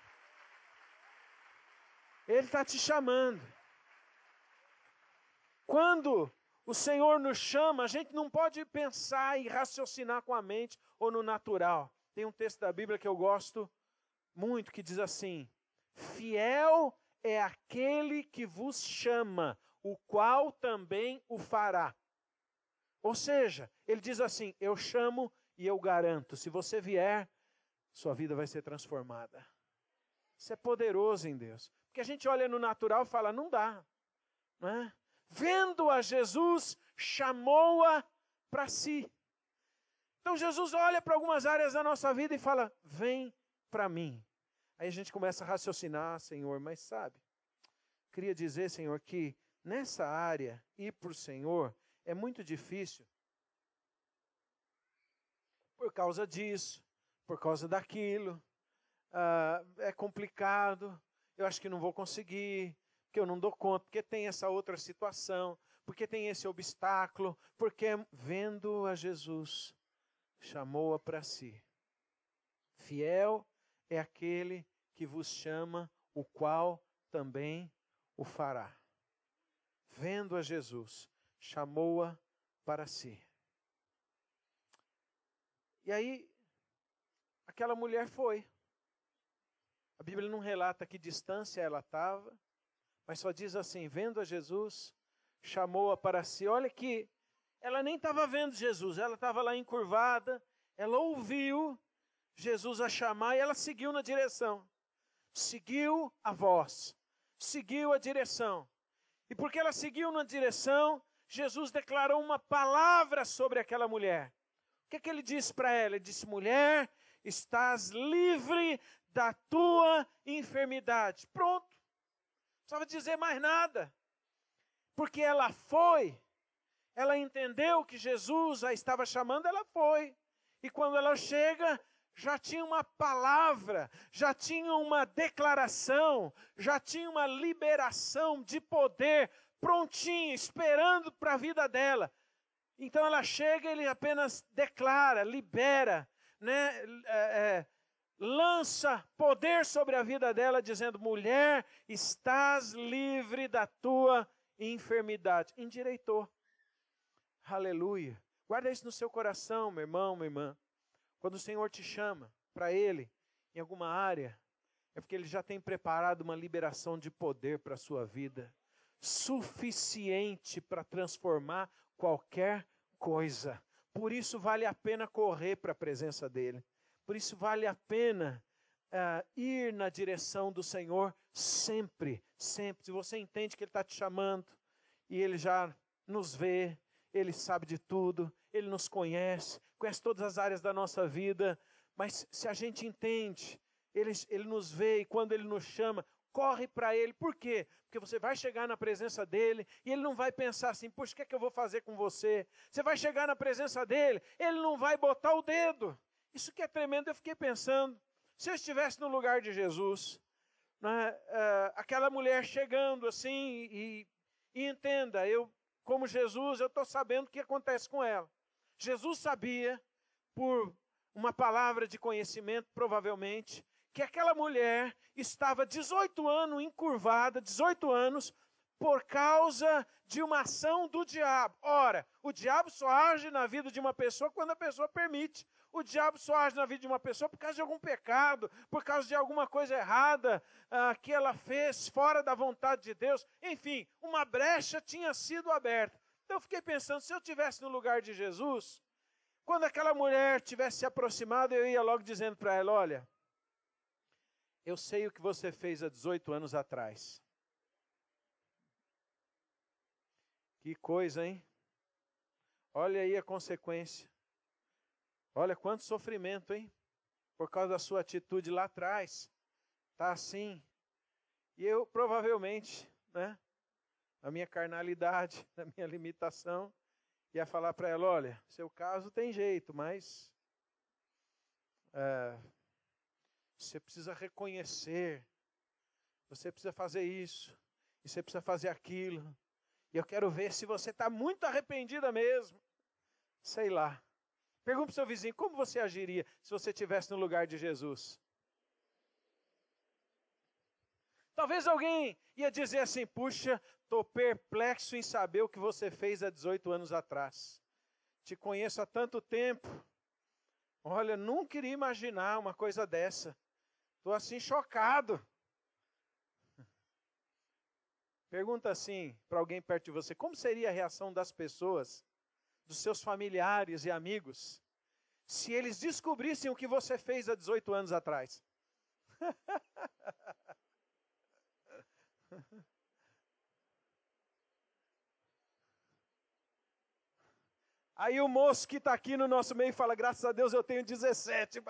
Ele está te chamando. Quando o Senhor nos chama, a gente não pode pensar e raciocinar com a mente ou no natural. Tem um texto da Bíblia que eu gosto muito, que diz assim: fiel é aquele que vos chama, o qual também o fará. Ou seja, ele diz assim: eu chamo e eu garanto, se você vier, sua vida vai ser transformada. Isso é poderoso em Deus. Porque a gente olha no natural e fala, não dá. Não é? Vendo a Jesus, chamou-a para si. Então Jesus olha para algumas áreas da nossa vida e fala, vem para mim. Aí a gente começa a raciocinar, Senhor, mas sabe, queria dizer, Senhor, que nessa área, ir para o Senhor é muito difícil. Por causa disso, por causa daquilo, ah, é complicado, eu acho que não vou conseguir, porque eu não dou conta, porque tem essa outra situação, porque tem esse obstáculo, porque vendo a Jesus, chamou-a para si. Fiel é aquele que vos chama, o qual também o fará. Vendo a Jesus, chamou-a para si. E aí, aquela mulher foi. A Bíblia não relata que distância ela estava, mas só diz assim, vendo a Jesus, chamou-a para si. Olha que ela nem estava vendo Jesus, ela estava lá encurvada, ela ouviu Jesus a chamar e ela seguiu na direção. Seguiu a voz, seguiu a direção. E porque ela seguiu na direção, Jesus declarou uma palavra sobre aquela mulher. O que, é que ele disse para ela? Ele disse, mulher, estás livre da tua enfermidade. Pronto. Não precisava dizer mais nada. Porque ela foi, ela entendeu que Jesus a estava chamando, ela foi. E quando ela chega, já tinha uma palavra, já tinha uma declaração, já tinha uma liberação de poder prontinha, esperando para a vida dela. Então ela chega e ele apenas declara, libera, né, é, é, lança poder sobre a vida dela, dizendo, mulher, estás livre da tua enfermidade. Endireitou. Aleluia. Guarda isso no seu coração, meu irmão, minha irmã. Quando o Senhor te chama para Ele, em alguma área, é porque Ele já tem preparado uma liberação de poder para a sua vida, suficiente para transformar qualquer coisa. Por isso vale a pena correr para a presença dEle. Por isso vale a pena uh, ir na direção do Senhor sempre, sempre. Se você entende que Ele está te chamando e Ele já nos vê, Ele sabe de tudo, Ele nos conhece, conhece todas as áreas da nossa vida, mas se a gente entende, Ele, Ele nos vê e quando Ele nos chama, corre para Ele. Por quê? Porque você vai chegar na presença dEle e Ele não vai pensar assim, poxa, o que é que eu vou fazer com você? Você vai chegar na presença dEle, Ele não vai botar o dedo. Isso que é tremendo, eu fiquei pensando, se eu estivesse no lugar de Jesus, né, uh, aquela mulher chegando assim, e, e entenda, eu como Jesus, eu estou sabendo o que acontece com ela. Jesus sabia, por uma palavra de conhecimento, provavelmente, que aquela mulher estava dezoito anos encurvada, dezoito anos, por causa de uma ação do diabo. Ora, o diabo só age na vida de uma pessoa quando a pessoa permite. O diabo só age na vida de uma pessoa por causa de algum pecado, por causa de alguma coisa errada ah, que ela fez fora da vontade de Deus. Enfim, uma brecha tinha sido aberta. Então eu fiquei pensando, se eu estivesse no lugar de Jesus, quando aquela mulher tivesse se aproximado, eu ia logo dizendo para ela, olha, eu sei o que você fez há dezoito anos atrás. Que coisa, hein? Olha aí a consequência. Olha quanto sofrimento, hein? Por causa da sua atitude lá atrás. Tá assim. E eu provavelmente, né? A minha carnalidade, a minha limitação, ia falar para ela, olha, seu caso tem jeito, mas é, você precisa reconhecer, você precisa fazer isso, e você precisa fazer aquilo. E eu quero ver se você está muito arrependida mesmo. Sei lá. Pergunta para o seu vizinho, como você agiria se você estivesse no lugar de Jesus? Talvez alguém ia dizer assim, puxa, estou perplexo em saber o que você fez há dezoito anos atrás. Te conheço há tanto tempo. Olha, nunca iria imaginar uma coisa dessa. Estou assim chocado. Pergunta assim para alguém perto de você, como seria a reação das pessoas, dos seus familiares e amigos, se eles descobrissem o que você fez há dezoito anos atrás? Aí o moço que está aqui no nosso meio fala, graças a Deus eu tenho dezessete.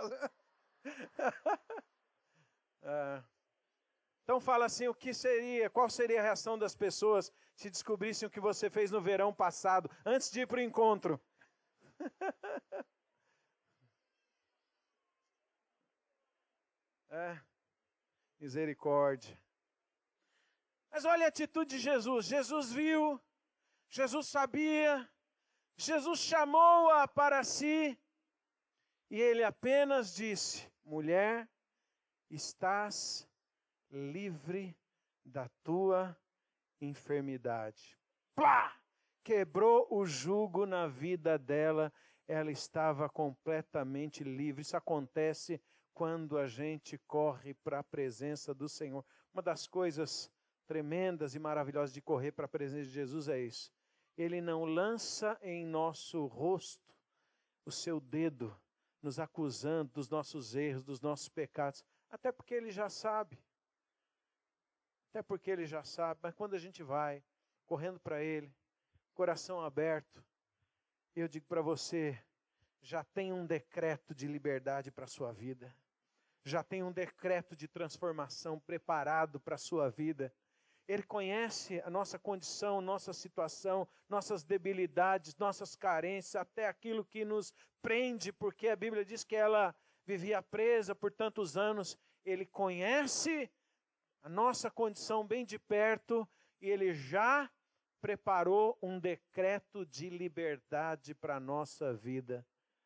ah, então fala assim, o que seria, qual seria a reação das pessoas se descobrissem o que você fez no verão passado, antes de ir para o encontro? É, misericórdia. Mas olha a atitude de Jesus. Jesus viu, Jesus sabia, Jesus chamou-a para si e ele apenas disse, mulher, estás livre da tua enfermidade. Plá! Quebrou o jugo na vida dela, ela estava completamente livre. Isso acontece quando a gente corre para a presença do Senhor. Uma das coisas tremendas e maravilhosas de correr para a presença de Jesus é isso. Ele não lança em nosso rosto o seu dedo, nos acusando dos nossos erros, dos nossos pecados, até porque Ele já sabe. Até porque Ele já sabe, mas quando a gente vai, correndo para Ele, coração aberto, eu digo para você, já tem um decreto de liberdade para a sua vida. Já tem um decreto de transformação preparado para a sua vida. Ele conhece a nossa condição, nossa situação, nossas debilidades, nossas carências, até aquilo que nos prende, porque a Bíblia diz que ela vivia presa por tantos anos. Ele conhece a nossa condição bem de perto e Ele já preparou um decreto de liberdade para a nossa vida.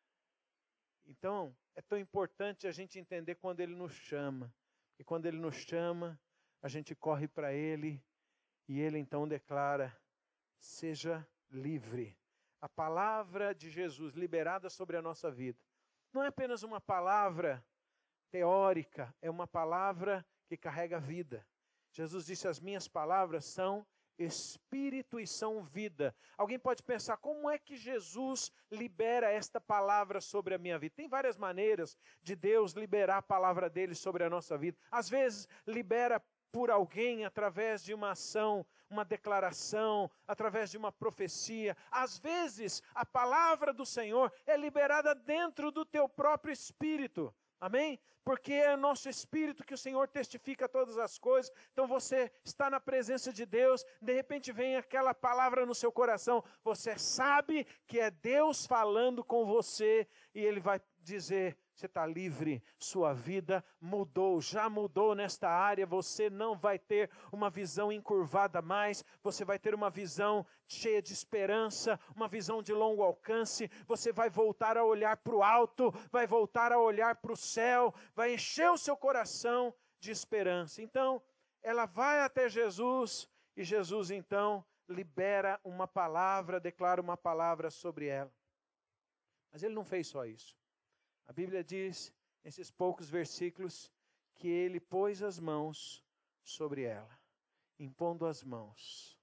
Então, é tão importante a gente entender quando Ele nos chama. E quando Ele nos chama, a gente corre para Ele e Ele então declara, seja livre. A palavra de Jesus liberada sobre a nossa vida não é apenas uma palavra teórica, é uma palavra que carrega vida. Jesus disse, as minhas palavras são espírito e são vida. Alguém pode pensar, como é que Jesus libera esta palavra sobre a minha vida? Tem várias maneiras de Deus liberar a palavra dele sobre a nossa vida. Às vezes libera por alguém através de uma ação, uma declaração, através de uma profecia. Às vezes a palavra do Senhor é liberada dentro do teu próprio espírito. Amém? Porque é o nosso espírito que o Senhor testifica todas as coisas. Então você está na presença de Deus, de repente vem aquela palavra no seu coração. Você sabe que é Deus falando com você e Ele vai dizer, você está livre, sua vida mudou, já mudou nesta área, você não vai ter uma visão encurvada mais, você vai ter uma visão cheia de esperança, uma visão de longo alcance, você vai voltar a olhar para o alto, vai voltar a olhar para o céu, vai encher o seu coração de esperança. Então, ela vai até Jesus e Jesus então libera uma palavra, declara uma palavra sobre ela. Mas ele não fez só isso. A Bíblia diz, nesses poucos versículos, que ele pôs as mãos sobre ela, impondo as mãos.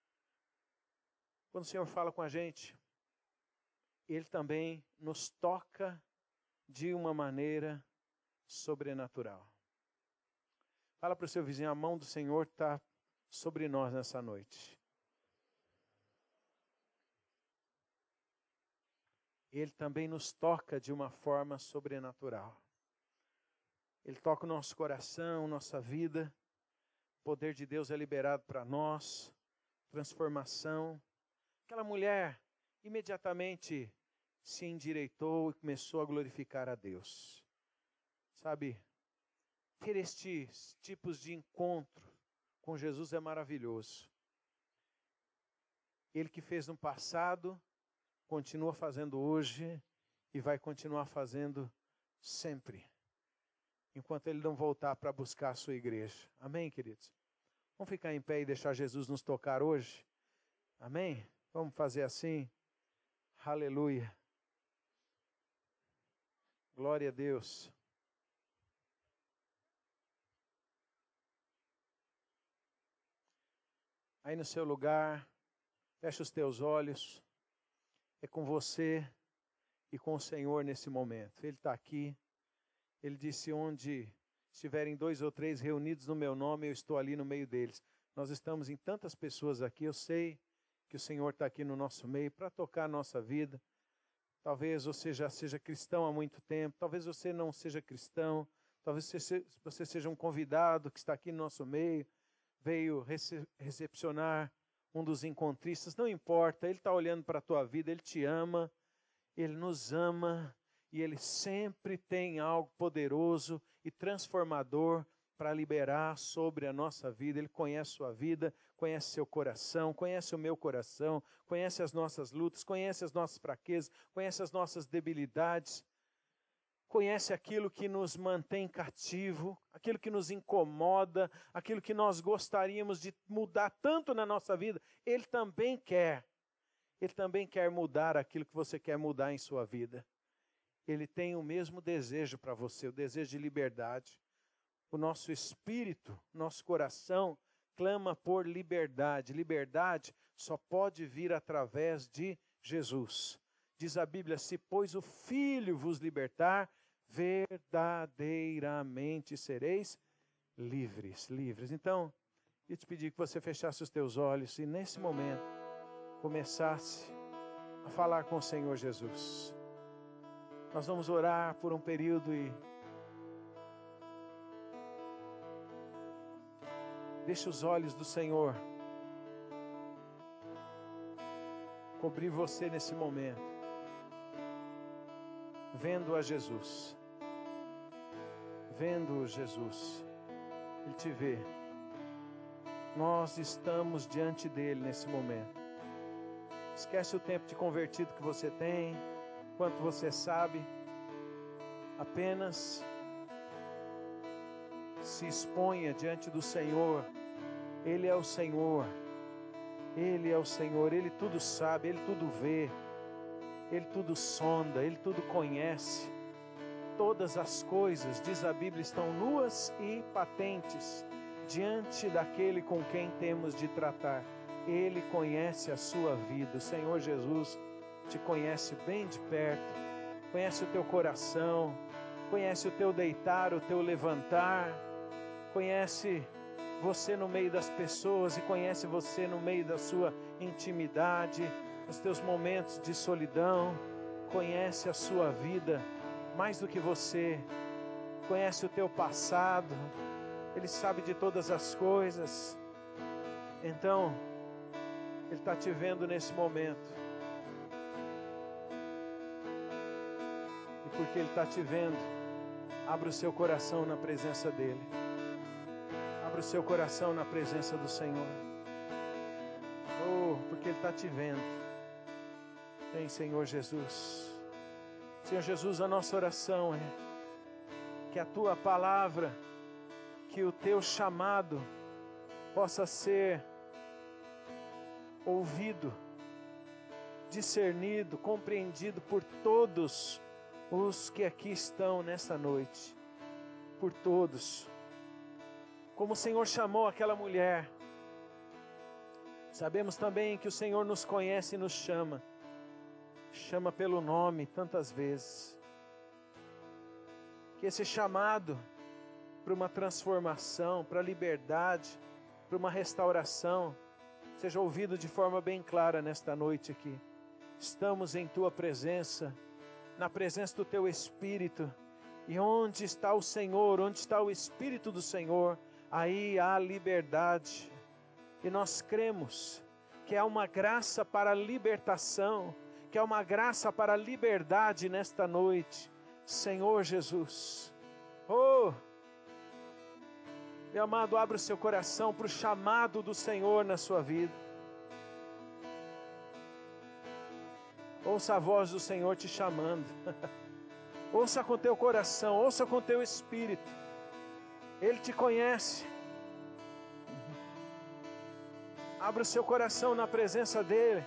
Quando o Senhor fala com a gente, Ele também nos toca de uma maneira sobrenatural. Fala para o seu vizinho, a mão do Senhor está sobre nós nessa noite. Ele também nos toca de uma forma sobrenatural. Ele toca o nosso coração, nossa vida. O poder de Deus é liberado para nós. Transformação. Aquela mulher imediatamente se endireitou e começou a glorificar a Deus. Sabe, ter estes tipos de encontro com Jesus é maravilhoso. Ele que fez no passado, continua fazendo hoje e vai continuar fazendo sempre. enquanto Ele não voltar para buscar a sua igreja. Amém, queridos? Vamos ficar em pé e deixar Jesus nos tocar hoje? Amém? Vamos fazer assim? Aleluia. Glória a Deus. Aí no seu lugar, fecha os teus olhos. É com você e com o Senhor nesse momento. Ele está aqui. Ele disse, onde estiverem dois ou três reunidos no meu nome, eu estou ali no meio deles. Nós estamos em tantas pessoas aqui. Eu sei que o Senhor está aqui no nosso meio para tocar a nossa vida. Talvez você já seja cristão há muito tempo. Talvez você não seja cristão. Talvez você seja um convidado que está aqui no nosso meio. Veio rece- recepcionar um dos encontristas. Não importa, Ele está olhando para a tua vida. Ele te ama. Ele nos ama. E Ele sempre tem algo poderoso e transformador para liberar sobre a nossa vida. Ele conhece sua vida, conhece seu coração, conhece o meu coração, conhece as nossas lutas, conhece as nossas fraquezas, conhece as nossas debilidades, conhece aquilo que nos mantém cativo, aquilo que nos incomoda, aquilo que nós gostaríamos de mudar tanto na nossa vida. Ele também quer. Ele também quer mudar aquilo que você quer mudar em sua vida. Ele tem o mesmo desejo para você, o desejo de liberdade. O nosso espírito, nosso coração, clama por liberdade. Liberdade só pode vir através de Jesus. Diz a Bíblia, se pois o Filho vos libertar, verdadeiramente sereis livres, livres. Então, eu te pedi que você fechasse os teus olhos e nesse momento começasse a falar com o Senhor Jesus. Nós vamos orar por um período e deixe os olhos do Senhor cobrir você nesse momento, vendo a Jesus, vendo Jesus, Ele te vê. Nós estamos diante dEle nesse momento. Esquece o tempo de convertido que você tem, quanto você sabe, apenas se exponha diante do Senhor. Ele é o Senhor, Ele é o Senhor, Ele tudo sabe, Ele tudo vê, Ele tudo sonda, Ele tudo conhece. Todas as coisas, diz a Bíblia, estão nuas e patentes diante daquele com quem temos de tratar. Ele conhece a sua vida. O Senhor Jesus te conhece bem de perto, conhece o teu coração, conhece o teu deitar, o teu levantar, conhece você no meio das pessoas e conhece você no meio da sua intimidade, nos teus momentos de solidão, conhece a sua vida mais do que você, conhece o teu passado, Ele sabe de todas as coisas. Então, Ele está te vendo nesse momento. E porque Ele está te vendo, abra o seu coração na presença dEle. Abra o seu coração na presença do Senhor. Oh, porque Ele está te vendo. Vem, Senhor Jesus. Senhor Jesus, a nossa oração é que a Tua palavra, que o Teu chamado possa ser ouvido, discernido, compreendido por todos os que aqui estão nesta noite. Por todos. Como o Senhor chamou aquela mulher, sabemos também que o Senhor nos conhece e nos chama. Chama pelo nome tantas vezes. Que esse chamado para uma transformação, para a liberdade, para uma restauração, seja ouvido de forma bem clara nesta noite aqui. Estamos em Tua presença, na presença do Teu Espírito. E onde está o Senhor, onde está o Espírito do Senhor, aí há liberdade. E nós cremos que há uma graça para a libertação, que há uma graça para a liberdade nesta noite. Senhor Jesus. Oh, meu amado, abra o seu coração para o chamado do Senhor na sua vida. Ouça a voz do Senhor te chamando. Ouça com teu coração, ouça com teu espírito. Ele te conhece. Abra o seu coração na presença dEle.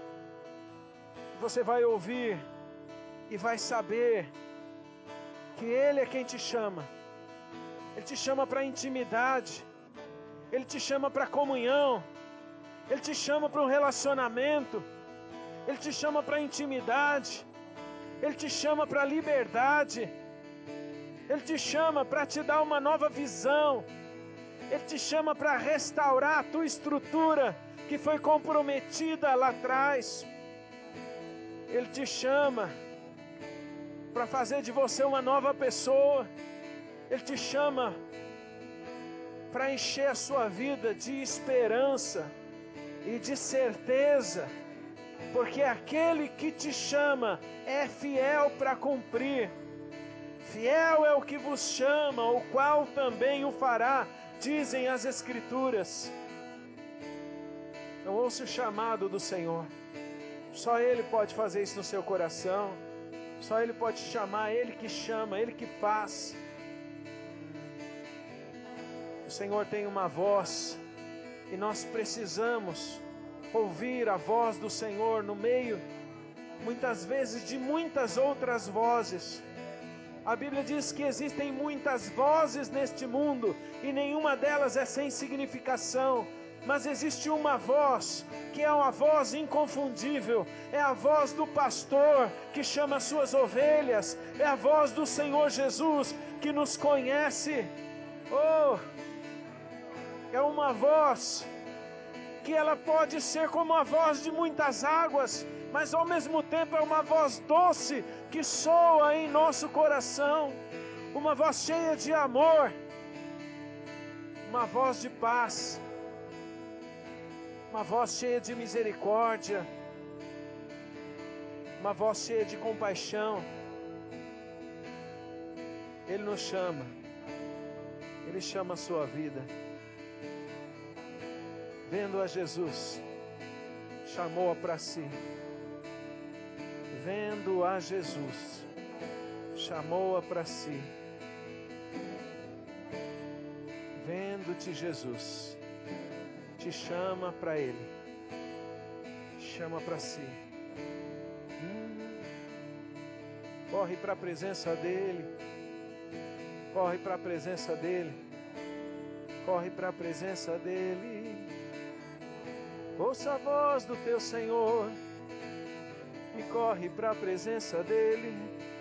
Você vai ouvir e vai saber que Ele é quem te chama. Ele te chama para intimidade. Ele te chama para comunhão. Ele te chama para um relacionamento. Ele te chama para intimidade. Ele te chama para liberdade. Ele te chama para te dar uma nova visão. Ele te chama para restaurar a tua estrutura que foi comprometida lá atrás. Ele te chama para fazer de você uma nova pessoa. Ele te chama para encher a sua vida de esperança e de certeza, porque aquele que te chama é fiel para cumprir. Fiel é o que vos chama, o qual também o fará, dizem as Escrituras. Então ouça o chamado do Senhor. Só Ele pode fazer isso no seu coração. Só Ele pode te chamar, Ele que chama, Ele que faz. O Senhor tem uma voz e nós precisamos ouvir a voz do Senhor no meio, muitas vezes, de muitas outras vozes. A Bíblia diz que existem muitas vozes neste mundo e nenhuma delas é sem significação. Mas existe uma voz que é uma voz inconfundível. É a voz do pastor que chama as suas ovelhas. É a voz do Senhor Jesus que nos conhece. Oh, é uma voz que ela pode ser como a voz de muitas águas, mas ao mesmo tempo é uma voz doce que soa em nosso coração. Uma voz cheia de amor. Uma voz de paz. Uma voz cheia de misericórdia. Uma voz cheia de compaixão. Ele nos chama. Ele chama a sua vida. Vendo a Jesus, chamou-a para si. Vendo a Jesus, chamou-a para si. Vendo-te Jesus, te chama para Ele, chama para si. Hum. Corre para a presença dEle, corre para a presença dEle, corre para a presença dEle. Ouça a voz do teu Senhor e corre para a presença dEle.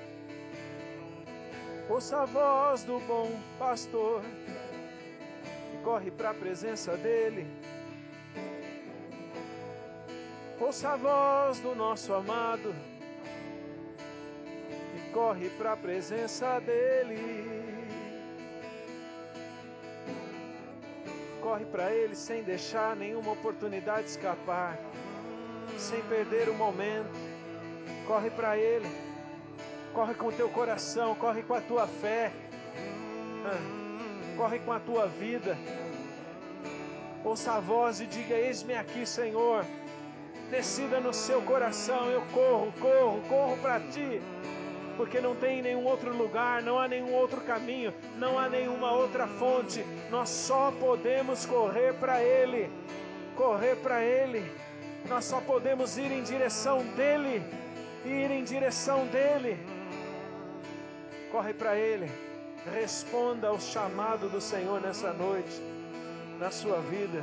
Ouça a voz do bom pastor e corre para a presença dEle. Ouça a voz do nosso amado e corre para a presença dEle. Corre para Ele sem deixar nenhuma oportunidade escapar, sem perder o momento. Corre para Ele, corre com o teu coração, corre com a tua fé, corre com a tua vida. Ouça a voz e diga: eis-me aqui, Senhor. Decida no seu coração: eu corro, corro, corro para Ti, porque não tem nenhum outro lugar, não há nenhum outro caminho, não há nenhuma outra fonte. Nós só podemos correr para Ele, correr para Ele. Nós só podemos ir em direção dEle, ir em direção dEle. Corre para Ele, responda ao chamado do Senhor nessa noite, na sua vida.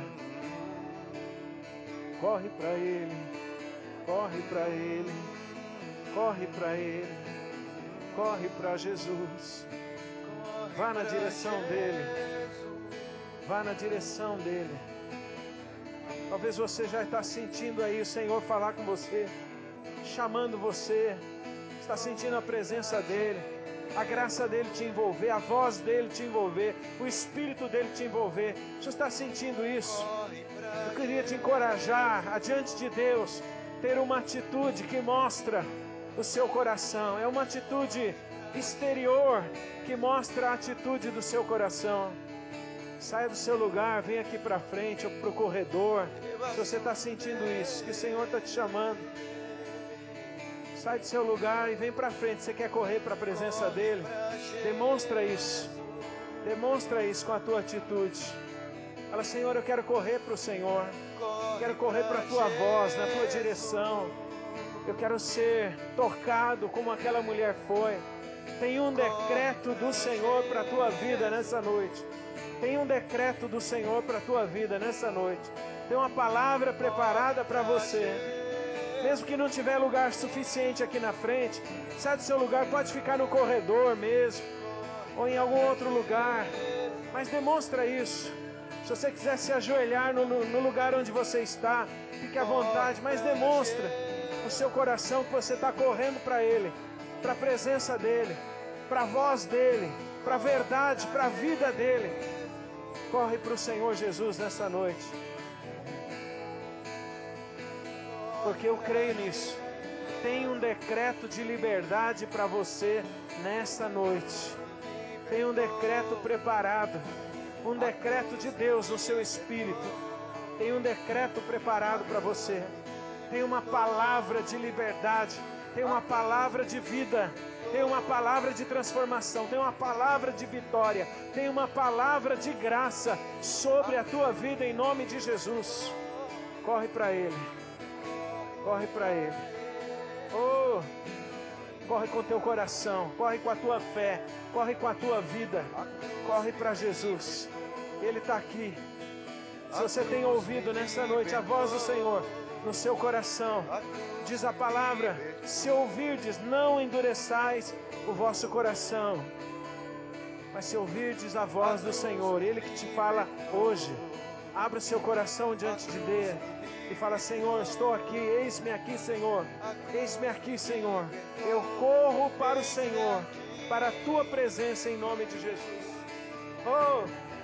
Corre para Ele, corre para Ele, corre para Ele, corre para Jesus. Vá na direção dEle, vá na direção dEle. Talvez você já está sentindo aí o Senhor falar com você, chamando você, está sentindo a presença dEle, a graça dEle te envolver, a voz dEle te envolver, o Espírito dEle te envolver. Você está sentindo isso? Eu queria te encorajar, adiante de Deus, ter uma atitude que mostra o seu coração. É uma atitude exterior que mostra a atitude do seu coração. Saia do seu lugar, venha aqui para frente ou para o corredor. Se você está sentindo isso, que o Senhor está te chamando, Sai do seu lugar e vem para frente. Você quer correr para a presença dele? Demonstra isso. Demonstra isso com a tua atitude. Fala, Senhor, eu quero correr para o Senhor. Quero correr para a tua voz, na tua direção. Eu quero ser tocado como aquela mulher foi. Tem um decreto do Senhor para a tua vida nessa noite. Tem um decreto do Senhor para a tua vida nessa noite. Tem uma palavra preparada para você. Mesmo que não tiver lugar suficiente aqui na frente, sai do seu lugar, pode ficar no corredor mesmo, ou em algum outro lugar, mas demonstra isso. Se você quiser se ajoelhar no, no lugar onde você está, fique à vontade, mas demonstra no seu coração que você está correndo para Ele, para a presença dEle, para a voz dEle, para a verdade, para a vida dEle. Corre para o Senhor Jesus nessa noite. Porque eu creio nisso. Tem um decreto de liberdade para você nessa noite. Tem um decreto preparado. Um decreto de Deus no seu espírito. Tem um decreto preparado para você. Tem uma palavra de liberdade. Tem uma palavra de vida. Tem uma palavra de transformação. Tem uma palavra de vitória. Tem uma palavra de graça sobre a tua vida em nome de Jesus. Corre para Ele. Corre para Ele. Oh, corre com o teu coração. Corre com a tua fé. Corre com a tua vida. Corre para Jesus. Ele está aqui. Se você tem ouvido nessa noite a voz do Senhor no seu coração, diz a palavra: se ouvirdes, não endureçais o vosso coração. Mas se ouvirdes a voz do Senhor, Ele que te fala hoje, abra o seu coração diante de Deus e fala: Senhor, estou aqui, eis-me aqui, Senhor, eis-me aqui, Senhor. Eu corro para o Senhor, para a Tua presença em nome de Jesus. Oh,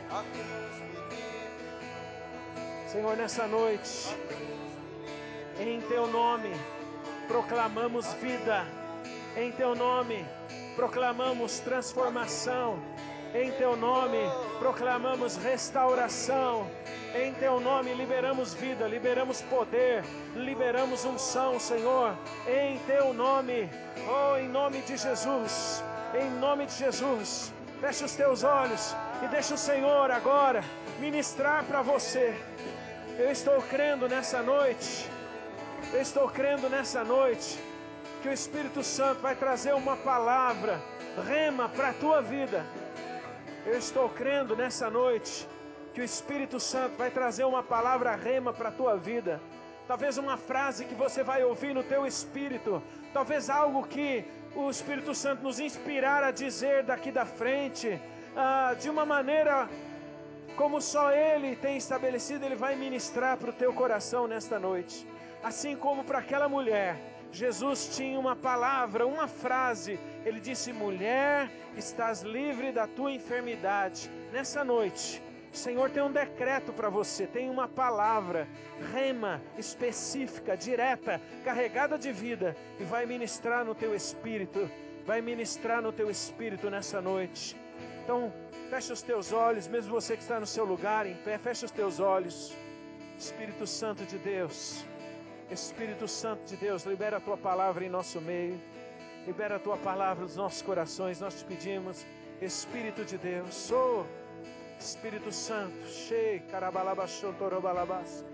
Senhor, nessa noite, em Teu nome, proclamamos vida. Em Teu nome, proclamamos transformação. Em Teu nome, proclamamos restauração. Em Teu nome, liberamos vida, liberamos poder, liberamos unção, Senhor. Em Teu nome, oh, em nome de Jesus, em nome de Jesus. Feche os teus olhos e deixa o Senhor agora ministrar para você. Eu estou crendo nessa noite, eu estou crendo nessa noite, que o Espírito Santo vai trazer uma palavra, rema para a tua vida. Eu estou crendo nessa noite, que o Espírito Santo vai trazer uma palavra rema para a tua vida. Talvez uma frase que você vai ouvir no teu espírito, talvez algo que o Espírito Santo nos inspirar a dizer daqui da frente, ah, de uma maneira como só Ele tem estabelecido. Ele vai ministrar para o teu coração nesta noite. Assim como para aquela mulher, Jesus tinha uma palavra, uma frase. Ele disse: mulher, estás livre da tua enfermidade. Nessa noite, o Senhor tem um decreto para você, tem uma palavra, rema, específica, direta, carregada de vida, e vai ministrar no teu espírito, vai ministrar no teu espírito nessa noite. Então, fecha os teus olhos, mesmo você que está no seu lugar, em pé, fecha os teus olhos. Espírito Santo de Deus, Espírito Santo de Deus, libera a Tua palavra em nosso meio, libera a Tua palavra nos nossos corações. Nós te pedimos, Espírito de Deus, oh, Espírito Santo, Shei, Carabalabachotorobalabas,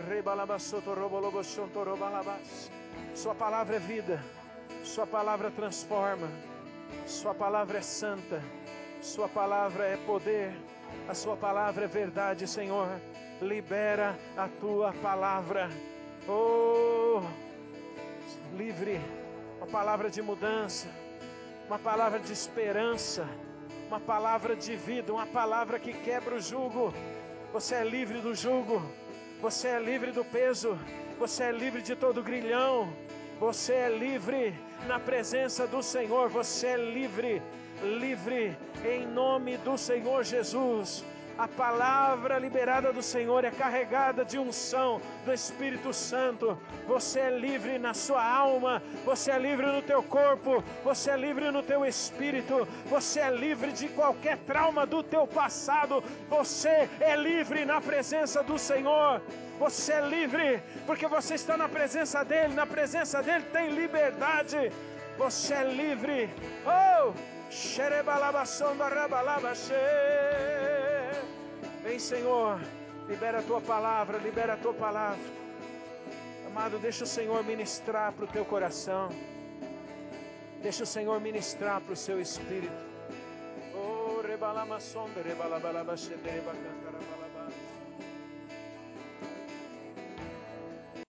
Rebalabasotorobolobachotorobalabas. Sua palavra é vida, Sua palavra transforma, Sua palavra é santa, Sua palavra é poder, a Sua palavra é verdade, Senhor. Libera a Tua palavra, oh, livre, uma palavra de mudança, uma palavra de esperança, uma palavra de vida, uma palavra que quebra o jugo. Você é livre do jugo, você é livre do peso, você é livre de todo grilhão, você é livre na presença do Senhor, você é livre, livre em nome do Senhor Jesus. A palavra liberada do Senhor é carregada de unção do Espírito Santo. Você é livre na sua alma, você é livre no teu corpo, você é livre no teu espírito, você é livre de qualquer trauma do teu passado, você é livre na presença do Senhor. Você é livre, porque você está na presença dEle. Na presença dEle tem liberdade. Você é livre. Oh! Vem, Senhor, libera a Tua palavra, libera a Tua palavra. Amado, deixa o Senhor ministrar para o teu coração. Deixa o Senhor ministrar para o seu espírito. Oh, rebalama sonda, rebalabalaba, xedereba, cantarabala.